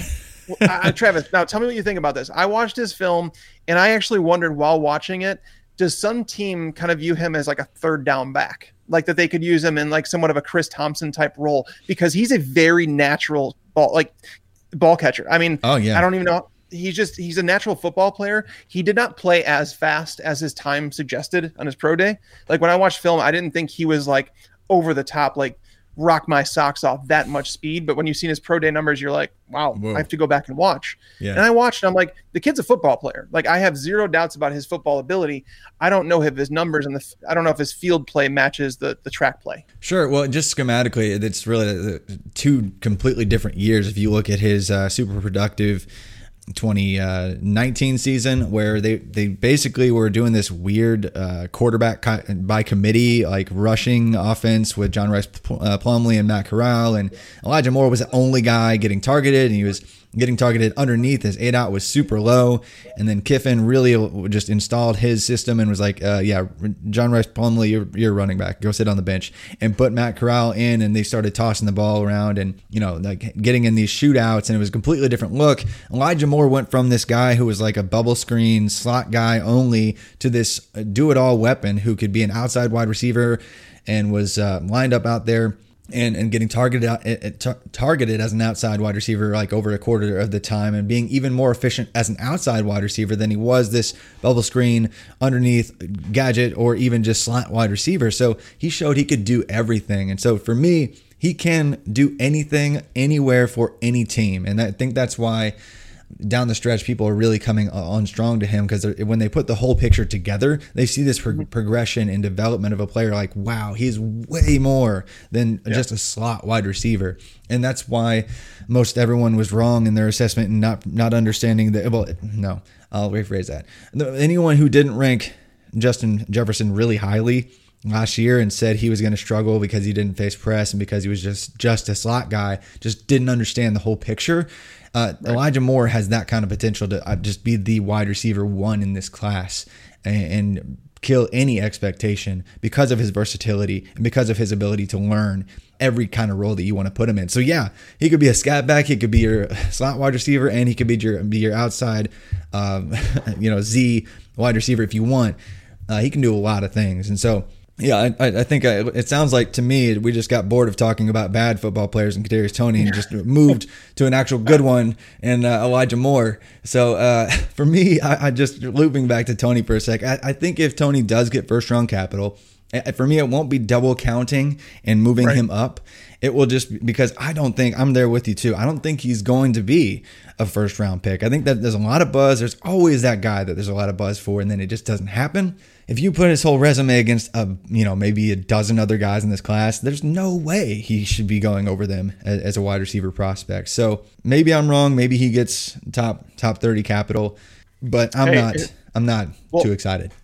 Speaker 8: I, Travis, now tell me what you think about this. I watched his film, and I actually wondered while watching it, does some team kind of view him as like a third down back? Like that they could use him in like somewhat of a Chris Thompson type role because he's a very natural ball, like ball catcher. I mean,
Speaker 4: oh yeah,
Speaker 8: I don't even know. He's just, he's a natural football player. He did not play as fast as his time suggested on his pro day. Like when I watched film, I didn't think he was like over the top, like rock my socks off that much speed. But when you've seen his pro day numbers, you're like, wow, Whoa. I have to go back and watch. Yeah. And I watched and I'm like, the kid's a football player. Like I have zero doubts about his football ability. I don't know if his numbers and the, I don't know if his field play matches the, the track play.
Speaker 4: Sure. Well, just schematically, it's really two completely different years. If you look at his uh, super productive twenty nineteen season where they, they basically were doing this weird uh, quarterback by committee, like rushing offense with John Rice uh, Plumlee and Matt Corral, and Elijah Moore was the only guy getting targeted, and he was getting targeted underneath. His A DOT was super low, and then Kiffin really just installed his system and was like, uh, yeah, John Rice Plumlee, you're, you're running back, go sit on the bench, and put Matt Corral in, and they started tossing the ball around and, you know, like getting in these shootouts, and it was a completely different look. Elijah Moore went from this guy who was like a bubble screen slot guy only to this do-it-all weapon who could be an outside wide receiver and was uh, lined up out there and, and getting targeted out, tar- targeted as an outside wide receiver like over a quarter of the time, and being even more efficient as an outside wide receiver than he was this bubble screen underneath gadget or even just slot wide receiver. So he showed he could do everything. And so for me, he can do anything anywhere for any team. And I think that's why down the stretch, people are really coming on strong to him, because when they put the whole picture together, they see this pro- progression and development of a player like, wow, he's way more than yeah. just a slot wide receiver. And that's why most everyone was wrong in their assessment and not, not understanding that. Well, no, I'll rephrase that. Anyone who didn't rank Justin Jefferson really highly last year and said he was going to struggle because he didn't face press and because he was just, just a slot guy, just didn't understand the whole picture. Uh, right. Elijah Moore has that kind of potential to uh, just be the wide receiver one in this class and, and kill any expectation because of his versatility and because of his ability to learn every kind of role that you want to put him in. So yeah, he could be a scat back, he could be your slot wide receiver, and he could be your be your outside, um, you know, Z wide receiver if you want. Uh, he can do a lot of things, and so. Yeah, I, I think I, it sounds like to me we just got bored of talking about bad football players and Kadarius Toney and just moved to an actual good one and uh, Elijah Moore. So uh, for me, I, I just looping back to Toney for a sec. I, I think if Toney does get first round capital, for me it won't be double counting and moving right. him up. It will just because I don't think I'm there with you too. I don't think he's going to be a first round pick. I think that there's a lot of buzz. There's always that guy that there's a lot of buzz for, and then it just doesn't happen. If you put his whole resume against a, you know, maybe a dozen other guys in this class, there's no way he should be going over them as, as a wide receiver prospect. So maybe I'm wrong. Maybe he gets top top thirty capital, but I'm hey, not. It, I'm not well, too excited.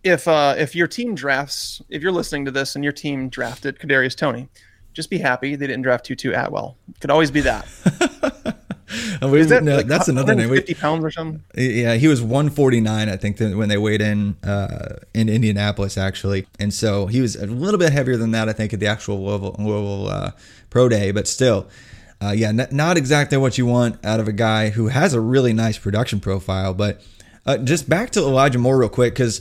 Speaker 8: if uh, if your team drafts, if you're listening to this and your team drafted Kadarius Toney, just be happy they didn't draft Tutu Atwell. It could always be that.
Speaker 4: Is that no,
Speaker 8: like
Speaker 4: that's another name.
Speaker 8: fifty pounds or something?
Speaker 4: Yeah, he was one forty-nine, I think, when they weighed in uh, in Indianapolis, actually. And so he was a little bit heavier than that, I think, at the actual Louisville, Louisville uh, Pro Day. But still, uh, yeah, n- not exactly what you want out of a guy who has a really nice production profile. But uh, just back to Elijah Moore real quick, because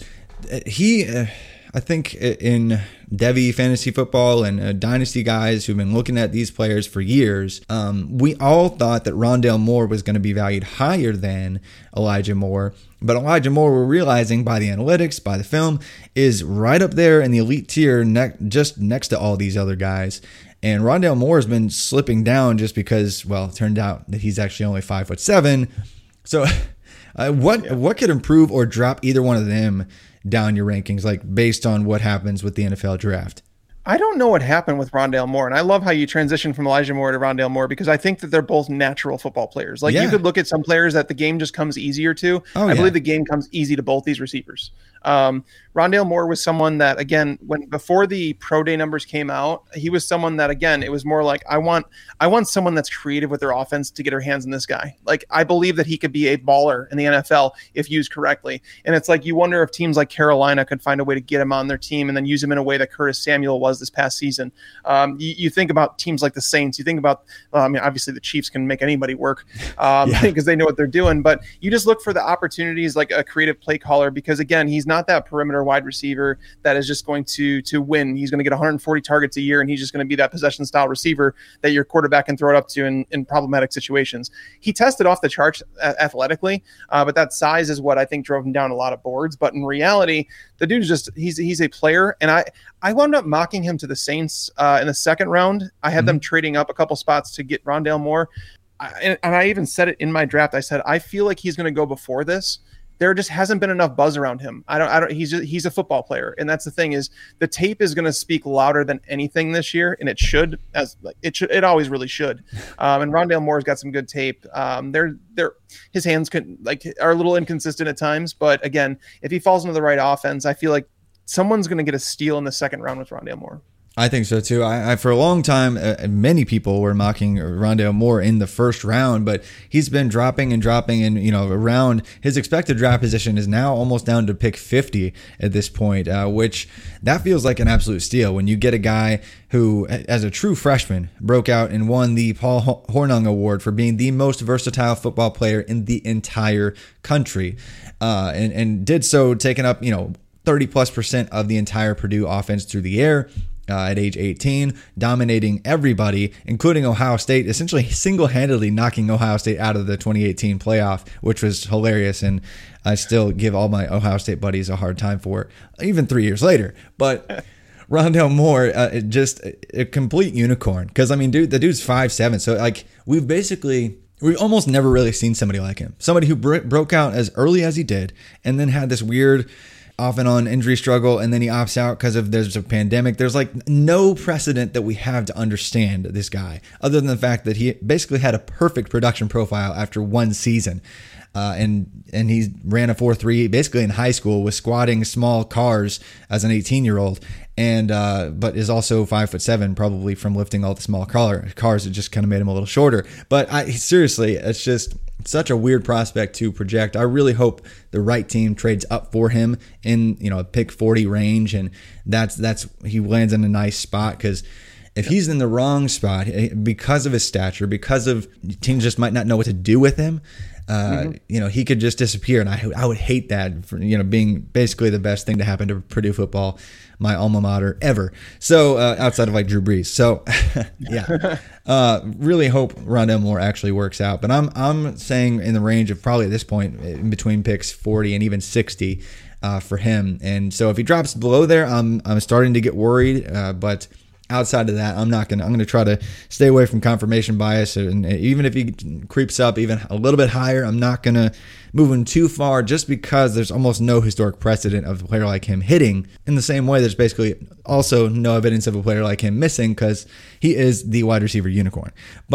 Speaker 4: he, uh, I think in Devy fantasy football and uh, dynasty guys who've been looking at these players for years, um, we all thought that Rondale Moore was going to be valued higher than Elijah Moore. But Elijah Moore, we're realizing by the analytics, by the film, is right up there in the elite tier, ne- just next to all these other guys. And Rondale Moore has been slipping down just because, well, it turned out that he's actually only five foot seven. So uh, what yeah. what could improve or drop either one of them down your rankings, like based on what happens with the N F L draft?
Speaker 8: I don't know what happened with Rondale Moore, and I love how you transition from Elijah Moore to Rondale Moore, because I think that they're both natural football players. Like yeah. you could look at some players that the game just comes easier to. Oh, I yeah. believe the game comes easy to both these receivers. Um, Rondale Moore was someone that, again, when before the pro day numbers came out, he was someone that, again, it was more like, I want, I want someone that's creative with their offense to get her hands on this guy. Like, I believe that he could be a baller in the N F L if used correctly. And it's like, you wonder if teams like Carolina could find a way to get him on their team and then use him in a way that Curtis Samuel was this past season. Um, you, you think about teams like the Saints, you think about, well, I mean, obviously the Chiefs can make anybody work um, yeah. because they know what they're doing, but you just look for the opportunities like a creative play caller, because again, he's not that perimeter wide receiver that is just going to to win. He's going to get one hundred forty targets a year, and he's just going to be that possession style receiver that your quarterback can throw it up to in, in problematic situations. He tested off the charts athletically, uh, but that size is what I think drove him down a lot of boards. But in reality, the dude's just he's he's a player, and I I wound up mocking him to the Saints uh, in the second round. I had mm-hmm. them trading up a couple spots to get Rondale Moore, I, and, and I even said it in my draft. I said I feel like he's going to go before this. There just hasn't been enough buzz around him. I don't, I don't, he's just, he's a football player. And that's the thing is the tape is going to speak louder than anything this year. And it should, as like it should, it always really should. Um, and Rondale Moore's got some good tape. Um, they're, they're, his hands can like are a little inconsistent at times, but again, if he falls into the right offense, I feel like someone's going to get a steal in the second round with Rondale Moore.
Speaker 4: I think so too. I, I for a long time, uh, many people were mocking Rondale Moore in the first round, but he's been dropping and dropping, and you know, around his expected draft position is now almost down to pick fifty at this point, uh, which that feels like an absolute steal when you get a guy who, as a true freshman, broke out and won the Paul Hornung Award for being the most versatile football player in the entire country, uh, and and did so taking up you know thirty plus percent of the entire Purdue offense through the air. Uh, at age eighteen, dominating everybody, including Ohio State, essentially single-handedly knocking Ohio State out of the twenty eighteen playoff, which was hilarious, and I still give all my Ohio State buddies a hard time for it, even three years later. But Rondale Moore, uh, just a complete unicorn, because, I mean, dude, the dude's five seven, so, like, we've basically... We've almost never really seen somebody like him. Somebody who bro- broke out as early as he did, and then had this weird... off and on injury struggle, and then he opts out because of there's a pandemic. There's like no precedent that we have to understand this guy, other than the fact that he basically had a perfect production profile after one season. Uh, and and he ran a four three basically in high school, was squatting small cars as an eighteen-year-old, and uh, but is also five foot seven, probably from lifting all the small car, cars. It just kind of made him a little shorter. But I seriously, it's just such a weird prospect to project. I really hope the right team trades up for him in you know a pick forty range, and that's that's he lands in a nice spot, because if he's in the wrong spot because of his stature, because of teams just might not know what to do with him, uh, mm-hmm. you know, he could just disappear. And I I would hate that for, you know, being basically the best thing to happen to Purdue football, my alma mater ever. So uh, outside of like Drew Brees. So yeah, uh, really hope Rondale Moore actually works out. But I'm I'm saying in the range of probably at this point in between picks forty and even sixty uh, for him. And so if he drops below there, I'm I'm starting to get worried. Uh, but outside of that, I'm not gonna. I'm gonna try to stay away from confirmation bias, and even if he creeps up even a little bit higher, I'm not gonna move him too far, just because there's almost no historic precedent of a player like him hitting. In the same way, there's basically also no evidence of a player like him missing, because he is the wide receiver unicorn. But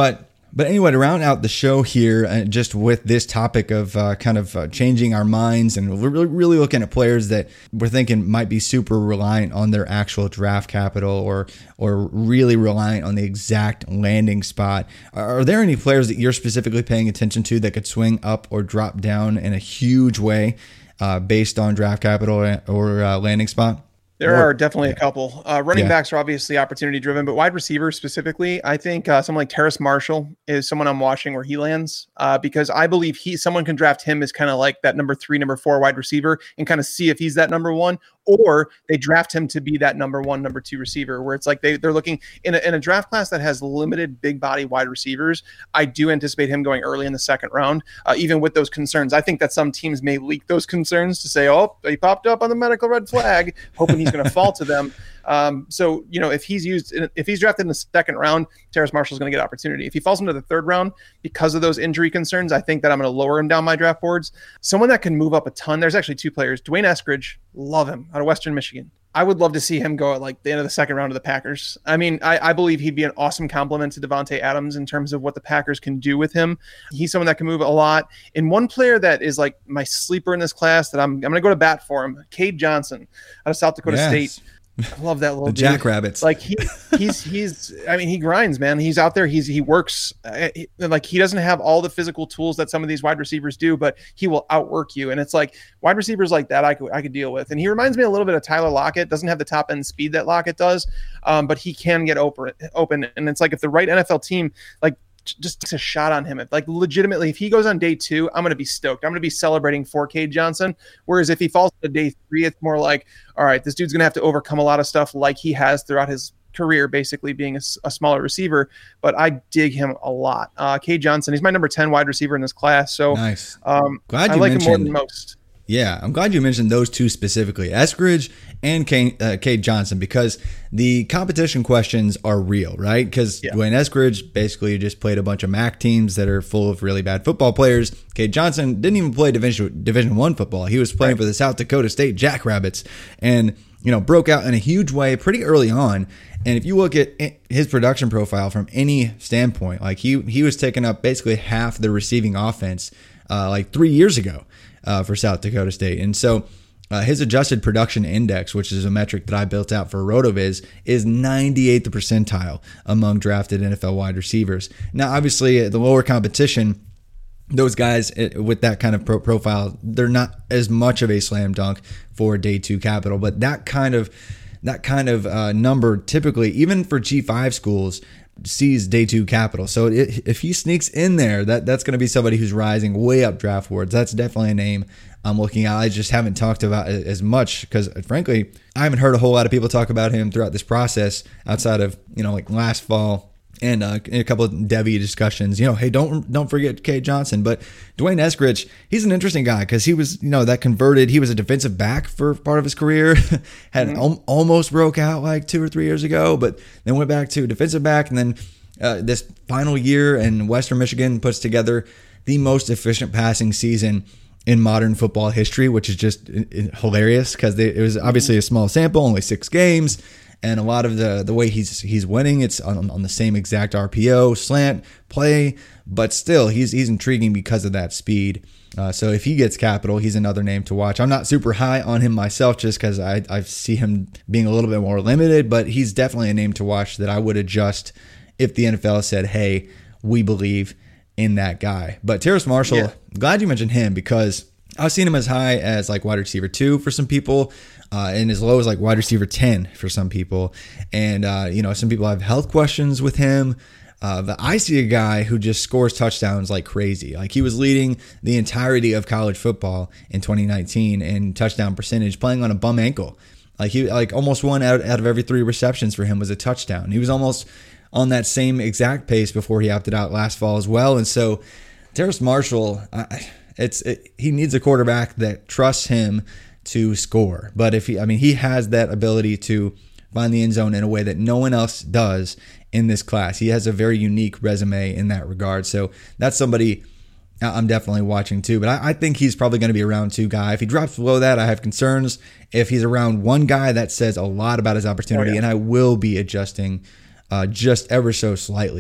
Speaker 4: But anyway, to round out the show here, uh, just with this topic of uh, kind of uh, changing our minds, and we're really, really looking at players that we're thinking might be super reliant on their actual draft capital, or or really reliant on the exact landing spot. Are there any players that you're specifically paying attention to that could swing up or drop down in a huge way uh, based on draft capital or uh, landing spot?
Speaker 8: There
Speaker 4: Or-
Speaker 8: are definitely a couple. Uh, running
Speaker 4: Yeah.
Speaker 8: backs are obviously opportunity driven, but wide receivers specifically, I think uh, someone like Terrace Marshall is someone I'm watching where he lands uh, because I believe he someone can draft him as kind of like that number three, number four wide receiver and kind of see if he's that number one, or they draft him to be that number one, number two receiver, where it's like they, they're looking in a, in a draft class that has limited big body wide receivers. I do anticipate him going early in the second round, uh, even with those concerns. I think that some teams may leak those concerns to say, oh, he popped up on the medical red flag, hoping he's going to fall to them. Um, so, you know, if he's used, if he's drafted in the second round, Terrace Marshall is going to get opportunity. If he falls into the third round because of those injury concerns, I think that I'm going to lower him down my draft boards. Someone that can move up a ton. There's actually two players. Dwayne Eskridge, love him, out of Western Michigan. I would love to see him go at like the end of the second round of the Packers. I mean, I, I believe he'd be an awesome complement to Devontae Adams in terms of what the Packers can do with him. He's someone that can move a lot. And one player that is like my sleeper in this class that I'm I'm going to go to bat for him, Cade Johnson out of South Dakota
Speaker 4: Yes.
Speaker 8: State. I love that little
Speaker 4: The
Speaker 8: dude.
Speaker 4: Jackrabbits.
Speaker 8: Like he, he's, he's, I mean, he grinds, man. He's out there. He's, he works. Uh, he, like he doesn't have all the physical tools that some of these wide receivers do, but he will outwork you. And it's like wide receivers like that I could, I could deal with. And he reminds me a little bit of Tyler Lockett. Doesn't have the top end speed that Lockett does, um, but he can get open, open. And it's like if the right N F L team, like, just takes a shot on him. If, like legitimately, if he goes on day two, I'm going to be stoked. I'm going to be celebrating for Cade Johnson. Whereas if he falls to day three, it's more like, all right, this dude's going to have to overcome a lot of stuff like he has throughout his career, basically being a, a smaller receiver. But I dig him a lot. Uh, Cade Johnson, he's my number ten wide receiver in this class. So
Speaker 4: Nice.
Speaker 8: um,
Speaker 4: Glad
Speaker 8: I
Speaker 4: you
Speaker 8: like him more
Speaker 4: mentioned-
Speaker 8: than most.
Speaker 4: Yeah, I'm glad you mentioned those two specifically, Eskridge and Cade, uh, Cade Johnson, because the competition questions are real, right? Because
Speaker 8: Yeah.
Speaker 4: Dwayne Eskridge basically just played a bunch of M A C teams that are full of really bad football players. Cade Johnson didn't even play Division Division One football. He was playing
Speaker 8: Right.
Speaker 4: for the South Dakota State Jackrabbits, and you know broke out in a huge way pretty early on. And if you look at his production profile from any standpoint, like he he was taking up basically half the receiving offense uh, like three years ago. Uh, for South Dakota State. And so uh, his adjusted production index, which is a metric that I built out for RotoViz, is ninety-eighth percentile among drafted N F L wide receivers. Now, obviously, the lower competition, those guys with that kind of pro- profile, they're not as much of a slam dunk for day two capital, but that kind of that kind of uh, number typically, even for G five schools, sees day two capital. So it, if he sneaks in there, that that's going to be somebody who's rising way up draft boards. That's definitely a name I'm looking at. I just haven't talked about it as much because, frankly, I haven't heard a whole lot of people talk about him throughout this process outside of, you know, like last fall and uh, a couple of Devy discussions. You know, hey, don't don't forget Cade Johnson. But Dwayne Eskridge, he's an interesting guy because he was, you know, that converted. He was a defensive back for part of his career, had
Speaker 8: Mm-hmm.
Speaker 4: al- almost broke out like two or three years ago, but then went back to defensive back, and then uh, this final year in Western Michigan puts together the most efficient passing season in modern football history, which is just uh, hilarious because it was obviously a small sample, only six games. And a lot of the the way he's he's winning, it's on, on the same exact R P O slant play, but still he's he's intriguing because of that speed. Uh, so if he gets capital, he's another name to watch. I'm not super high on him myself just because I I see him being a little bit more limited, but he's definitely a name to watch that I would adjust if the N F L said, hey, we believe in that guy. But Terrace Marshall,
Speaker 8: Yeah.
Speaker 4: glad you mentioned him because I've seen him as high as like wide receiver two for some people, uh, and as low as like wide receiver ten for some people. And, uh, you know, some people have health questions with him. Uh, but I see a guy who just scores touchdowns like crazy. Like he was leading the entirety of college football in twenty nineteen in touchdown percentage, playing on a bum ankle. Like he, like almost one out, out of every three receptions for him was a touchdown. He was almost on that same exact pace before he opted out last fall as well. And so Terrace Marshall, I, It's it, he needs a quarterback that trusts him to score. But if he, I mean, he has that ability to find the end zone in a way that no one else does in this class. He has a very unique resume in that regard. So that's somebody I'm definitely watching too. But I, I think he's probably going to be a round two guy. If he drops below that, I have concerns. If he's around one guy, that says a lot about his opportunity,
Speaker 8: Oh, yeah.
Speaker 4: and I will be adjusting uh, just ever so slightly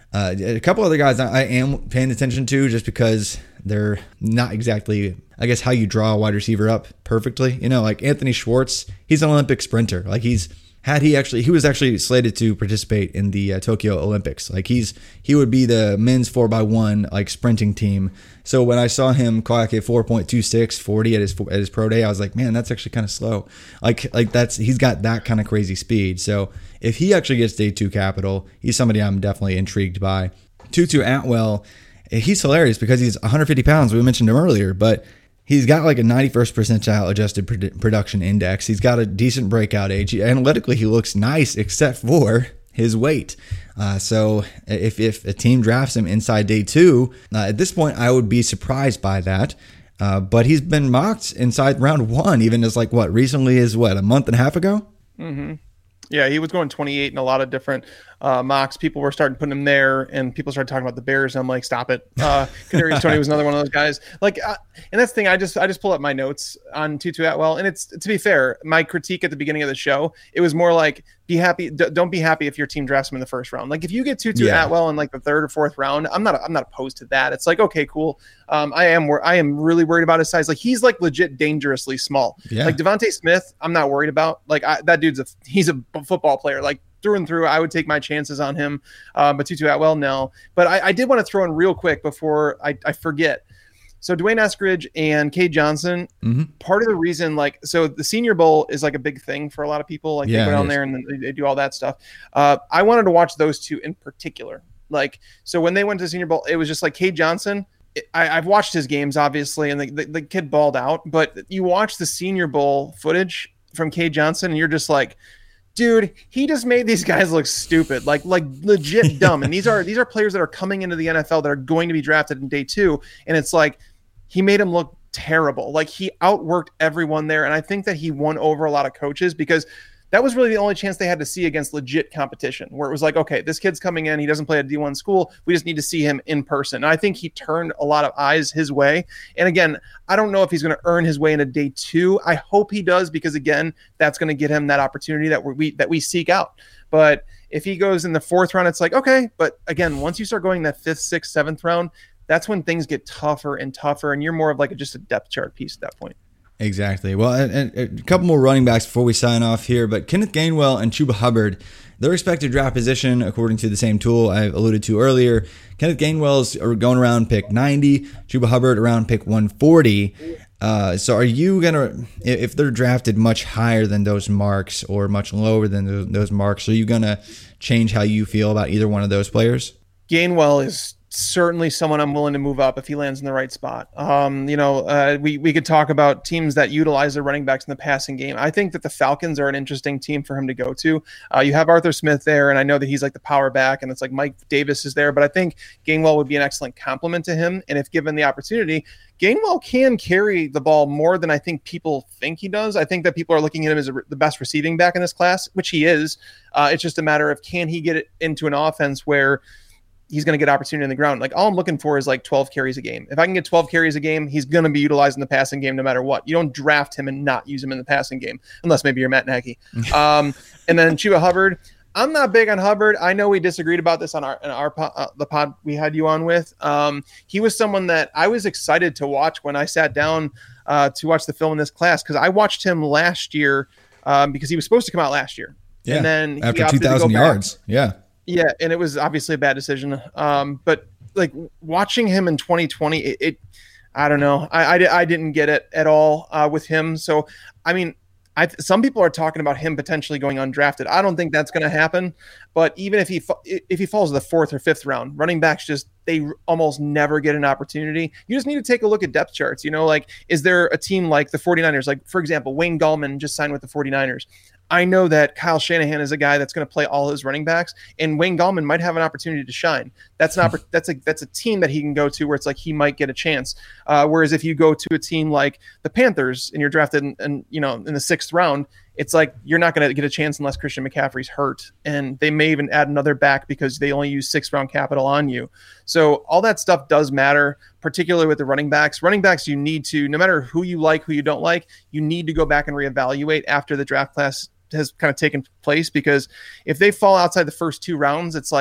Speaker 4: Uh, a couple other guys I am paying attention to just because they're not exactly, I guess, how you draw a wide receiver up perfectly. You know, like Anthony Schwartz, he's an Olympic sprinter. Like he's had he actually, he was actually slated to participate in the uh, Tokyo Olympics. Like he's, he would be the men's four by one like sprinting team. So when I saw him clock a four point two six forty at his, at his pro day, I was like, man, that's actually kind of slow. Like, like that's, he's got that kind of crazy speed. So if he actually gets day two capital, he's somebody I'm definitely intrigued by. Tutu Atwell, he's hilarious because he's one hundred fifty pounds. We mentioned him earlier, but he's got like a ninety-first percentile adjusted production index. He's got a decent breakout age. Analytically, he looks nice except for his weight. Uh, so if, if a team drafts him inside day two, uh, at this point, I would be surprised by that. Uh, but he's been mocked inside round one, even as like what recently is what, a month and a half ago?
Speaker 8: Mm-hmm. Yeah, he was going twenty-eight in a lot of different uh, mocks. People were starting putting him there, and people started talking about the Bears. And I'm like, stop it. Uh, Kadarius Toney was another one of those guys. Like, uh, and that's the thing. I just I just pull up my notes on Tutu Atwell, and it's to be fair, my critique at the beginning of the show, it was more like, be happy. D- don't be happy if your team drafts him in the first round. Like, if you get Tutu yeah. Atwell in like the third or fourth round, I'm not I'm not opposed to that. It's like, okay, cool. Um, I am I am really worried about his size. Like, he's like legit dangerously small. Yeah. Like Devontae Smith, I'm not worried about. Like I, that dude's a he's a football player. Like through and through, I would take my chances on him. Uh, but Tutu Atwell, no. But I, I did want to throw in real quick before I, I forget. So Dwayne Eskridge and Cade Johnson, mm-hmm. part of the reason, like, so the Senior Bowl is like a big thing for a lot of people. Like yeah, they go down there and they, they do all that stuff. Uh, I wanted to watch those two in particular. Like, so when they went to the Senior Bowl, it was just like Cade Johnson. I, I've watched his games, obviously, and the, the, the kid balled out. But you watch the Senior Bowl footage from Cade Johnson, and you're just like, dude, he just made these guys look stupid, like like legit dumb. And these are these are players that are coming into the N F L that are going to be drafted in day two. And it's like he made him look terrible. Like he outworked everyone there. And I think that he won over a lot of coaches because that was really the only chance they had to see against legit competition, where it was like, okay, this kid's coming in. He doesn't play at a D one school. We just need to see him in person. And I think he turned a lot of eyes his way. And again, I don't know if he's going to earn his way into day two. I hope he does, because again, that's going to get him that opportunity that we that we seek out. But if he goes in the fourth round, it's like, okay. But again, once you start going that fifth, sixth, seventh round, that's when things get tougher and tougher. And you're more of like a, just a depth chart piece at that point.
Speaker 4: Exactly. Well, and, and a couple more running backs before we sign off here, but Kenneth Gainwell and Chuba Hubbard, their respective draft position, according to the same tool I alluded to earlier, Kenneth Gainwell's going around pick ninety, Chuba Hubbard around pick one forty. Uh, so are you going to, if they're drafted much higher than those marks or much lower than those, those marks, are you going to change how you feel about either one of those players?
Speaker 8: Gainwell is certainly someone I'm willing to move up if he lands in the right spot. Um, you know, uh, we, we could talk about teams that utilize their running backs in the passing game. I think that the Falcons are an interesting team for him to go to. Uh, you have Arthur Smith there, and I know that he's like the power back, and it's like Mike Davis is there, but I think Gainwell would be an excellent complement to him. And if given the opportunity, Gainwell can carry the ball more than I think people think he does. I think that people are looking at him as a, the best receiving back in this class, which he is. Uh, it's just a matter of, can he get it into an offense where he's going to get opportunity on the ground. Like, all I'm looking for is like twelve carries a game. If I can get twelve carries a game, he's going to be utilized in the passing game no matter what. You don't draft him and not use him in the passing game, unless maybe you're Matt Nagy. um, and then Chuba Hubbard. I'm not big on Hubbard. I know we disagreed about this on our, on our uh, the pod we had you on with. Um, he was someone that I was excited to watch when I sat down uh, to watch the film in this class, because I watched him last year um, because he was supposed to come out last year.
Speaker 4: Yeah,
Speaker 8: and then
Speaker 4: after two thousand yards. Back. Yeah.
Speaker 8: Yeah, and it was obviously a bad decision. Um, but like watching him in twenty twenty, it, it I don't know. I, I, I didn't get it at all uh, with him. So, I mean, I, some people are talking about him potentially going undrafted. I don't think that's going to happen. But even if he if he falls to the fourth or fifth round, running backs just, they almost never get an opportunity. You just need to take a look at depth charts. You know, like, is there a team like the 49ers? Like, for example, Wayne Gallman just signed with the 49ers. I know that Kyle Shanahan is a guy that's going to play all his running backs, and Wayne Gallman might have an opportunity to shine. That's an oppor- that's a that's a team that he can go to where it's like he might get a chance. Uh, whereas if you go to a team like the Panthers and you're drafted in, in you know in the sixth round, it's like you're not going to get a chance unless Christian McCaffrey's hurt, and they may even add another back because they only use sixth round capital on you. So all that stuff does matter, particularly with the running backs. Running backs, you need to, no matter who you like, who you don't like, you need to go back and reevaluate after the draft class has kind of taken place, because if they fall outside the first two rounds, it's like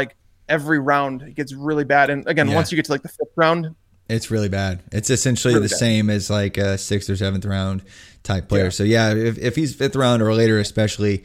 Speaker 8: every round it gets really bad. And again,
Speaker 4: Yeah.
Speaker 8: once you get to like the fifth round,
Speaker 4: it's really bad. It's essentially
Speaker 8: really
Speaker 4: the
Speaker 8: bad.
Speaker 4: same as like a sixth or seventh round type player.
Speaker 8: Yeah.
Speaker 4: So yeah, if, if he's fifth round or later, especially,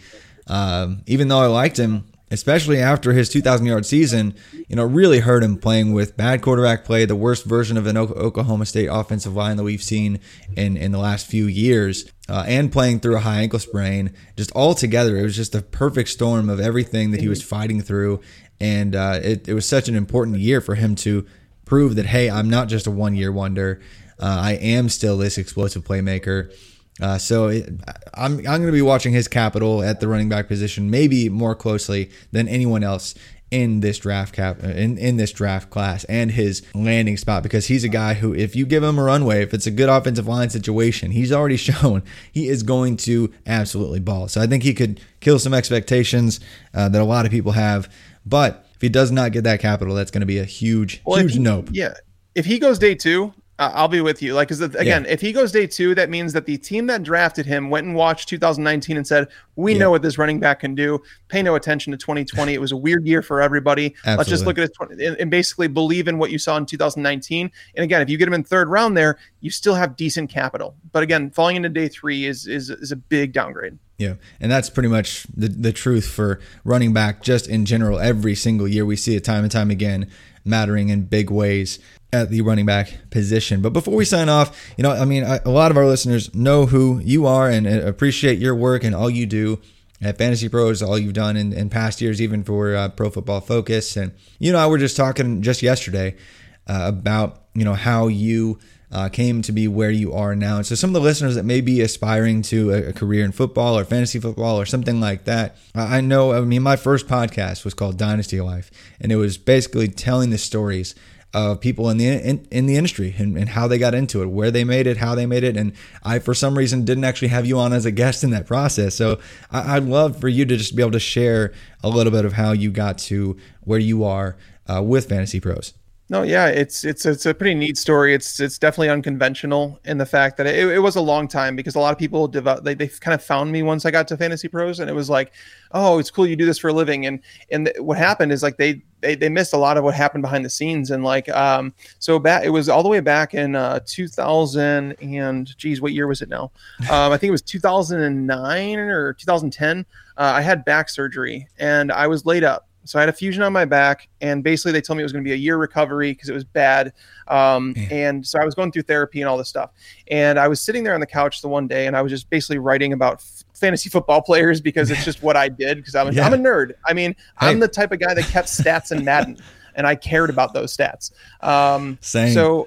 Speaker 4: um, even though I liked him, especially after his two thousand yard season, you know, really hurt him playing with bad quarterback play, the worst version of an O- Oklahoma State offensive line that we've seen in, in the last few years, uh, and playing through a high ankle sprain. Just all together, it was just a perfect storm of everything that he was fighting through. And uh, it, it was such an important year for him to prove that, hey, I'm not just a one-year wonder. Uh, I am still this explosive playmaker. Uh, so it, I'm I'm going to be watching his capital at the running back position maybe more closely than anyone else in this draft cap in, in this draft class, and his landing spot, because he's a guy who, if you give him a runway, if it's a good offensive line situation, he's already shown he is going to absolutely ball. So I think he could kill some expectations uh, that a lot of people have, but if he does not get that capital, that's going to be a huge,
Speaker 8: well,
Speaker 4: huge
Speaker 8: if he,
Speaker 4: nope.
Speaker 8: Yeah. If he goes day two, Uh, I'll be with you. Like, cause again,
Speaker 4: Yeah.
Speaker 8: if he goes day two, that means that the team that drafted him went and watched two thousand nineteen and said, we
Speaker 4: Yeah.
Speaker 8: know what this running back can do. Pay no attention to twenty twenty. It was a weird year for everybody. Let's just look at it twenty and, and basically believe in what you saw in two thousand nineteen. And again, if you get him in third round there, you still have decent capital. But again, falling into day three is, is, is a big downgrade.
Speaker 4: Yeah, and that's pretty much the, the truth for running back just in general. Every single year we see it time and time again, mattering in big ways at the running back position. But before we sign off, you know, I mean, a lot of our listeners know who you are and appreciate your work and all you do at Fantasy Pros, all you've done in, in past years, even for uh, Pro Football Focus. And you know, I were just talking just yesterday uh, about, you know, how you Uh, came to be where you are now. And so some of the listeners that may be aspiring to a, a career in football or fantasy football or something like that, I, I know, I mean, my first podcast was called Dynasty Life, and it was basically telling the stories of people in the in, in the industry and, and how they got into it, where they made it, how they made it. And I, for some reason, didn't actually have you on as a guest in that process. So I, I'd love for you to just be able to share a little bit of how you got to where you are uh, with Fantasy Pros.
Speaker 8: No, yeah, it's it's it's a pretty neat story. It's it's definitely unconventional in the fact that it, it was a long time, because a lot of people develop, they they kind of found me once I got to Fantasy Pros, and it was like, oh, it's cool you do this for a living. And and th- what happened is like they they they missed a lot of what happened behind the scenes. And like um so back it was all the way back in uh two thousand, and geez, what year was it now? Um I think it was two thousand nine or two thousand ten. Uh, I had back surgery and I was laid up. So I had a fusion on my back, and basically they told me it was going to be a year recovery because it was bad. Um, and so I was going through therapy and all this stuff. And I was sitting there on the couch the one day, and I was just basically writing about f- fantasy football players, because it's just what I did, because I'm, a-
Speaker 4: Yeah.
Speaker 8: I'm a nerd. I mean,
Speaker 4: Hey.
Speaker 8: I'm the type of guy that kept stats in Madden, and I cared about those stats. Um,
Speaker 4: Same.
Speaker 8: So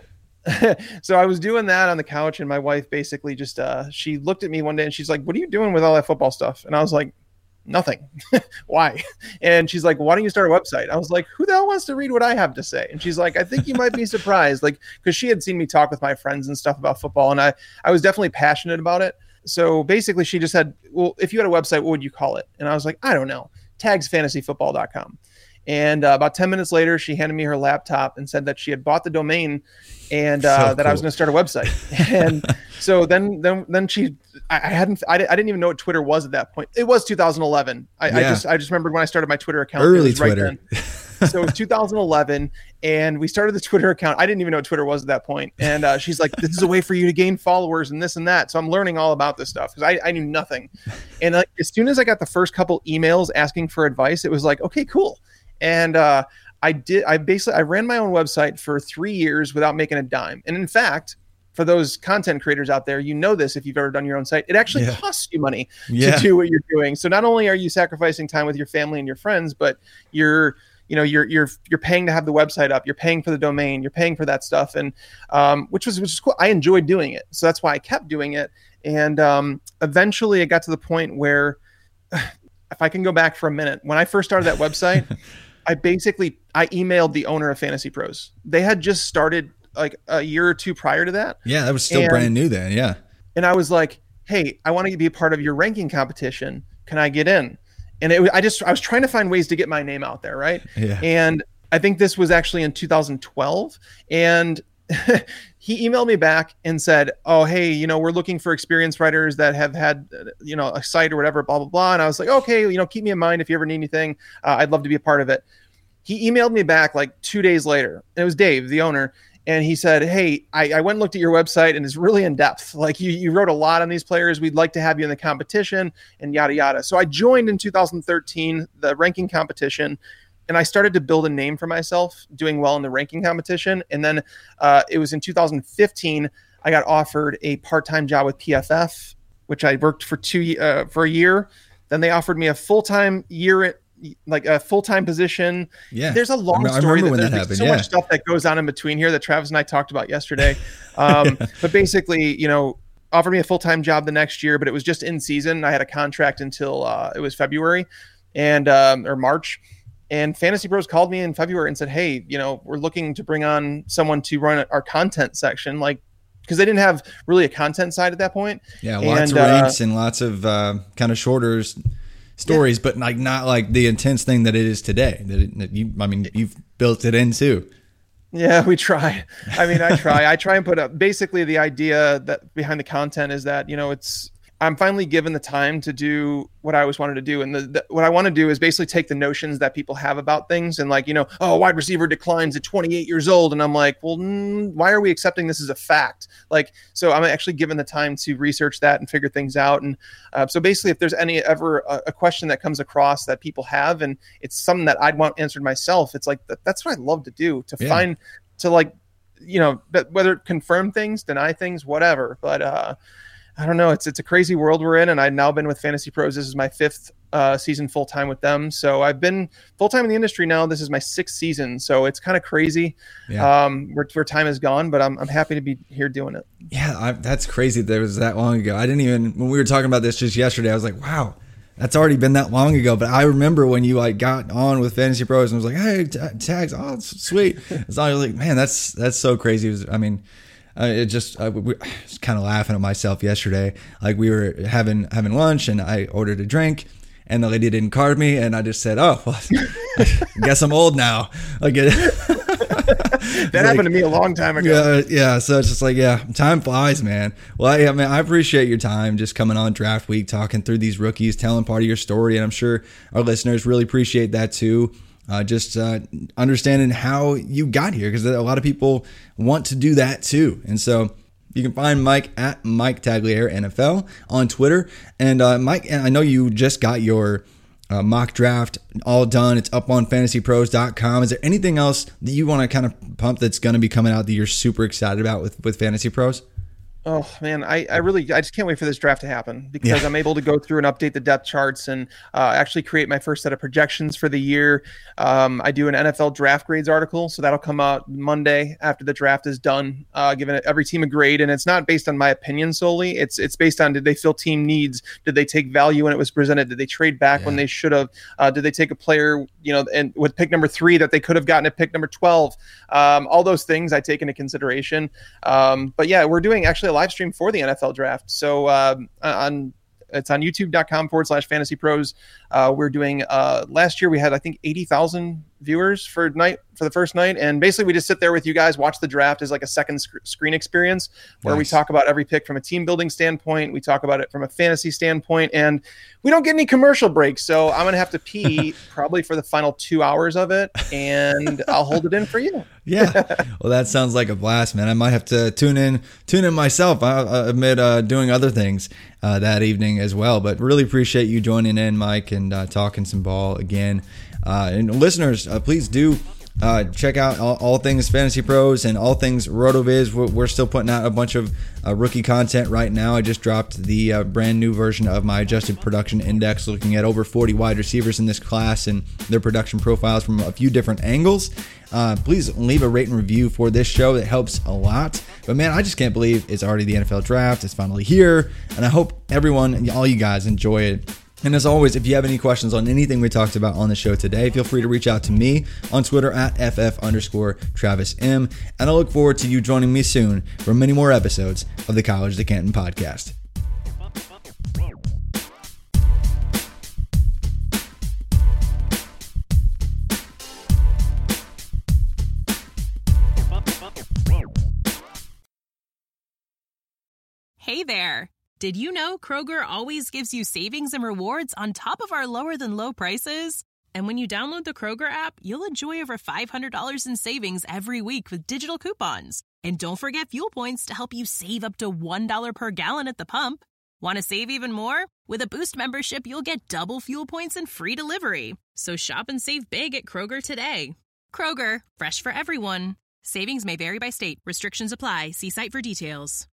Speaker 8: so I was doing that on the couch, and my wife basically just, uh, she looked at me one day and she's like, what are you doing with all that football stuff? And I was like, nothing. Why? And she's like, why don't you start a website? I was like, who the hell wants to read what I have to say? And she's like, I think you might be surprised. Like, cause she had seen me talk with my friends and stuff about football, and I, I was definitely passionate about it. So basically she just said, well, if you had a website, what would you call it? And I was like, I don't know, tags fantasy football dot com. And uh, about ten minutes later, she handed me her laptop and said that she had bought the domain, and uh,
Speaker 4: So
Speaker 8: that I was
Speaker 4: cool.
Speaker 8: going to start a website. And so then, then, then she, I I hadn't, I, di- I didn't even know what Twitter was at that point. It was two thousand eleven. I, I
Speaker 4: Yeah.
Speaker 8: just, I just remembered when I started my Twitter account. It
Speaker 4: Early
Speaker 8: was right
Speaker 4: Twitter.
Speaker 8: then. So it was two thousand eleven, and we started the Twitter account. I didn't even know what Twitter was at that point. And uh, she's like, this is a way for you to gain followers and this and that. So I'm learning all about this stuff, because I, I knew nothing. And like, as soon as I got the first couple emails asking for advice, it was like, okay, cool. And uh, I did, I basically, I ran my own website for three years without making a dime. And in fact, for those content creators out there, you know this, if you've ever done your own site, it actually
Speaker 4: Yeah.
Speaker 8: costs you money
Speaker 4: Yeah.
Speaker 8: to do what you're doing. So not only are you sacrificing time with your family and your friends, but you're, you know, you're, you're, you're paying to have the website up, you're paying for the domain, you're paying for that stuff. And, um, which was, which is cool. I enjoyed doing it. So that's why I kept doing it. And, um, eventually it got to the point where, if I can go back for a minute, when I first started that website, I basically, I emailed the owner of Fantasy Pros. They had just started like a year or two prior to that.
Speaker 4: Yeah, that was still
Speaker 8: And-
Speaker 4: brand new then. Yeah.
Speaker 8: And I was like, hey, I want to be a part of your ranking competition. Can I get in? And it, I just, I was trying to find ways to get my name out there. Right.
Speaker 4: Yeah.
Speaker 8: And I think this was actually in two thousand twelve. And he emailed me back and said, oh, hey, you know, we're looking for experienced writers that have had, uh, you know, a site or whatever, blah, blah, blah. And I was like, okay, you know, keep me in mind if you ever need anything. Uh, I'd love to be a part of it. he emailed me back like two days later. And it was Dave, the owner. And he said, hey, I, I went and looked at your website and it's really in depth. Like you, you wrote a lot on these players. We'd like to have you in the competition and yada, yada. So I joined in two thousand thirteen, the ranking competition, and I started to build a name for myself doing well in the ranking competition. And then uh, it was in two thousand fifteen, I got offered a part-time job with P F F, which I worked for two uh, for a year. Then they offered me a full-time year like a full-time position.
Speaker 4: Yeah.
Speaker 8: There's a long
Speaker 4: I
Speaker 8: story.
Speaker 4: remember when
Speaker 8: that,
Speaker 4: that
Speaker 8: there's
Speaker 4: happened.
Speaker 8: so
Speaker 4: yeah.
Speaker 8: much stuff that goes on in between here that Travis and I talked about yesterday. Um, but basically, you know, offered me a full-time job the next year, but it was just in season. I had a contract until uh, it was February and um, or March. And Fantasy Pros called me in February and said, hey, you know, we're looking to bring on someone to run our content section. Like, because they didn't have really a content side at that point.
Speaker 4: Yeah. Lots
Speaker 8: and,
Speaker 4: of ranks
Speaker 8: uh,
Speaker 4: and lots of uh, kind of shorter stories, yeah. but like not like the intense thing that it is today. That, it, that you, I mean, you've built it in too.
Speaker 8: Yeah, we try. I mean, I try. I try and put up. Basically, the idea that behind the content is that you know it's. I'm finally given the time to do what I always wanted to do. And the, the, what I want to do is basically take the notions that people have about things and like, you know, oh, wide receiver declines at twenty-eight years old. And I'm like, well, mm, why are we accepting this as a fact? Like, so I'm actually given the time to research that and figure things out. And uh, so basically, if there's any ever a, a question that comes across that people have, and it's something that I'd want answered myself, it's like, that, that's what I love to do, to yeah. find, to like, you know, whether confirm things, deny things, whatever. But, uh, I don't know. It's it's a crazy world we're in, and I've now been with Fantasy Pros. This is my fifth uh, season full time with them. So I've been full time in the industry now. This is my sixth season, so it's kind of crazy yeah. um, where where time is gone. But I'm I'm happy to be here doing it.
Speaker 4: Yeah, I, that's crazy. That was that long ago. I didn't even when we were talking about this just yesterday. I was like, wow, that's already been that long ago. But I remember when you like got on with Fantasy Pros and was like, hey, t- tags, oh, it's sweet. So I was like, man, that's that's so crazy. It was, I mean. Uh, it just I, we, I was kind of laughing at myself yesterday. Like we were having having lunch and I ordered a drink and the lady didn't card me and I just said, "Oh, well, I guess I'm old now." Like it,
Speaker 8: that like, happened to me a long time ago.
Speaker 4: Yeah, yeah. So it's just like, yeah, time flies, man. Well, yeah, man, I appreciate your time just coming on Draft Week, talking through these rookies, telling part of your story, and I'm sure our listeners really appreciate that too. Uh, just uh, understanding how you got here, because a lot of people want to do that too. And so you can find Mike at Mike Tagliere N F L on Twitter. And uh, Mike, I know you just got your uh, mock draft all done. It's up on fantasy pros dot com. Is there anything else that you want to kind of pump that's going to be coming out that you're super excited about with, with Fantasy Pros?
Speaker 8: Oh man, I, I really, I just can't wait for this draft to happen because yeah. I'm able to go through and update the depth charts and uh, actually create my first set of projections for the year. Um, I do an N F L draft grades article, so that'll come out Monday after the draft is done, uh, giving every team a grade. And it's not based on my opinion solely. It's it's based on, did they fill team needs? Did they take value when it was presented? Did they trade back yeah. when they should have? Uh, did they take a player, you know, and with pick number three that they could have gotten at pick number twelve? Um, all those things I take into consideration. Um, but yeah, we're doing actually a live stream for the N F L draft. So um, on it's on youtube.com forward slash fantasy pros. Uh, we're doing uh, last year we had I think eighty thousand viewers for night for the first night, and basically we just sit there with you guys, watch the draft as like a second sc- screen experience where nice. We talk about every pick from a team building standpoint, we talk about it from a fantasy standpoint, and we don't get any commercial breaks. So I'm gonna have to pee probably for the final two hours of it, and I'll hold it in for you.
Speaker 4: Yeah, well, that sounds like a blast, man. I might have to tune in tune in myself. I, I admit uh, doing other things uh, that evening as well, but really appreciate you joining in, Mike, and uh, talking some ball again. Uh, and listeners, uh, please do uh, check out all, all things Fantasy Pros and all things RotoViz. We're, we're still putting out a bunch of uh, rookie content right now. I just dropped the uh, brand new version of my adjusted production index, looking at over forty wide receivers in this class and their production profiles from a few different angles. Uh, please leave a rate and review for this show. It helps a lot. But man, I just can't believe it's already the N F L draft. It's finally here. And I hope everyone, all you guys, enjoy it. And as always, if you have any questions on anything we talked about on the show today, feel free to reach out to me on Twitter at ff underscore Travis M. And I look forward to you joining me soon for many more episodes of the College to Canton podcast.
Speaker 11: Hey there. Did you know Kroger always gives you savings and rewards on top of our lower than low prices? And when you download the Kroger app, you'll enjoy over five hundred dollars in savings every week with digital coupons. And don't forget fuel points to help you save up to one dollar per gallon at the pump. Want to save even more? With a Boost membership, you'll get double fuel points and free delivery. So shop and save big at Kroger today. Kroger, fresh for everyone. Savings may vary by state. Restrictions apply. See site for details.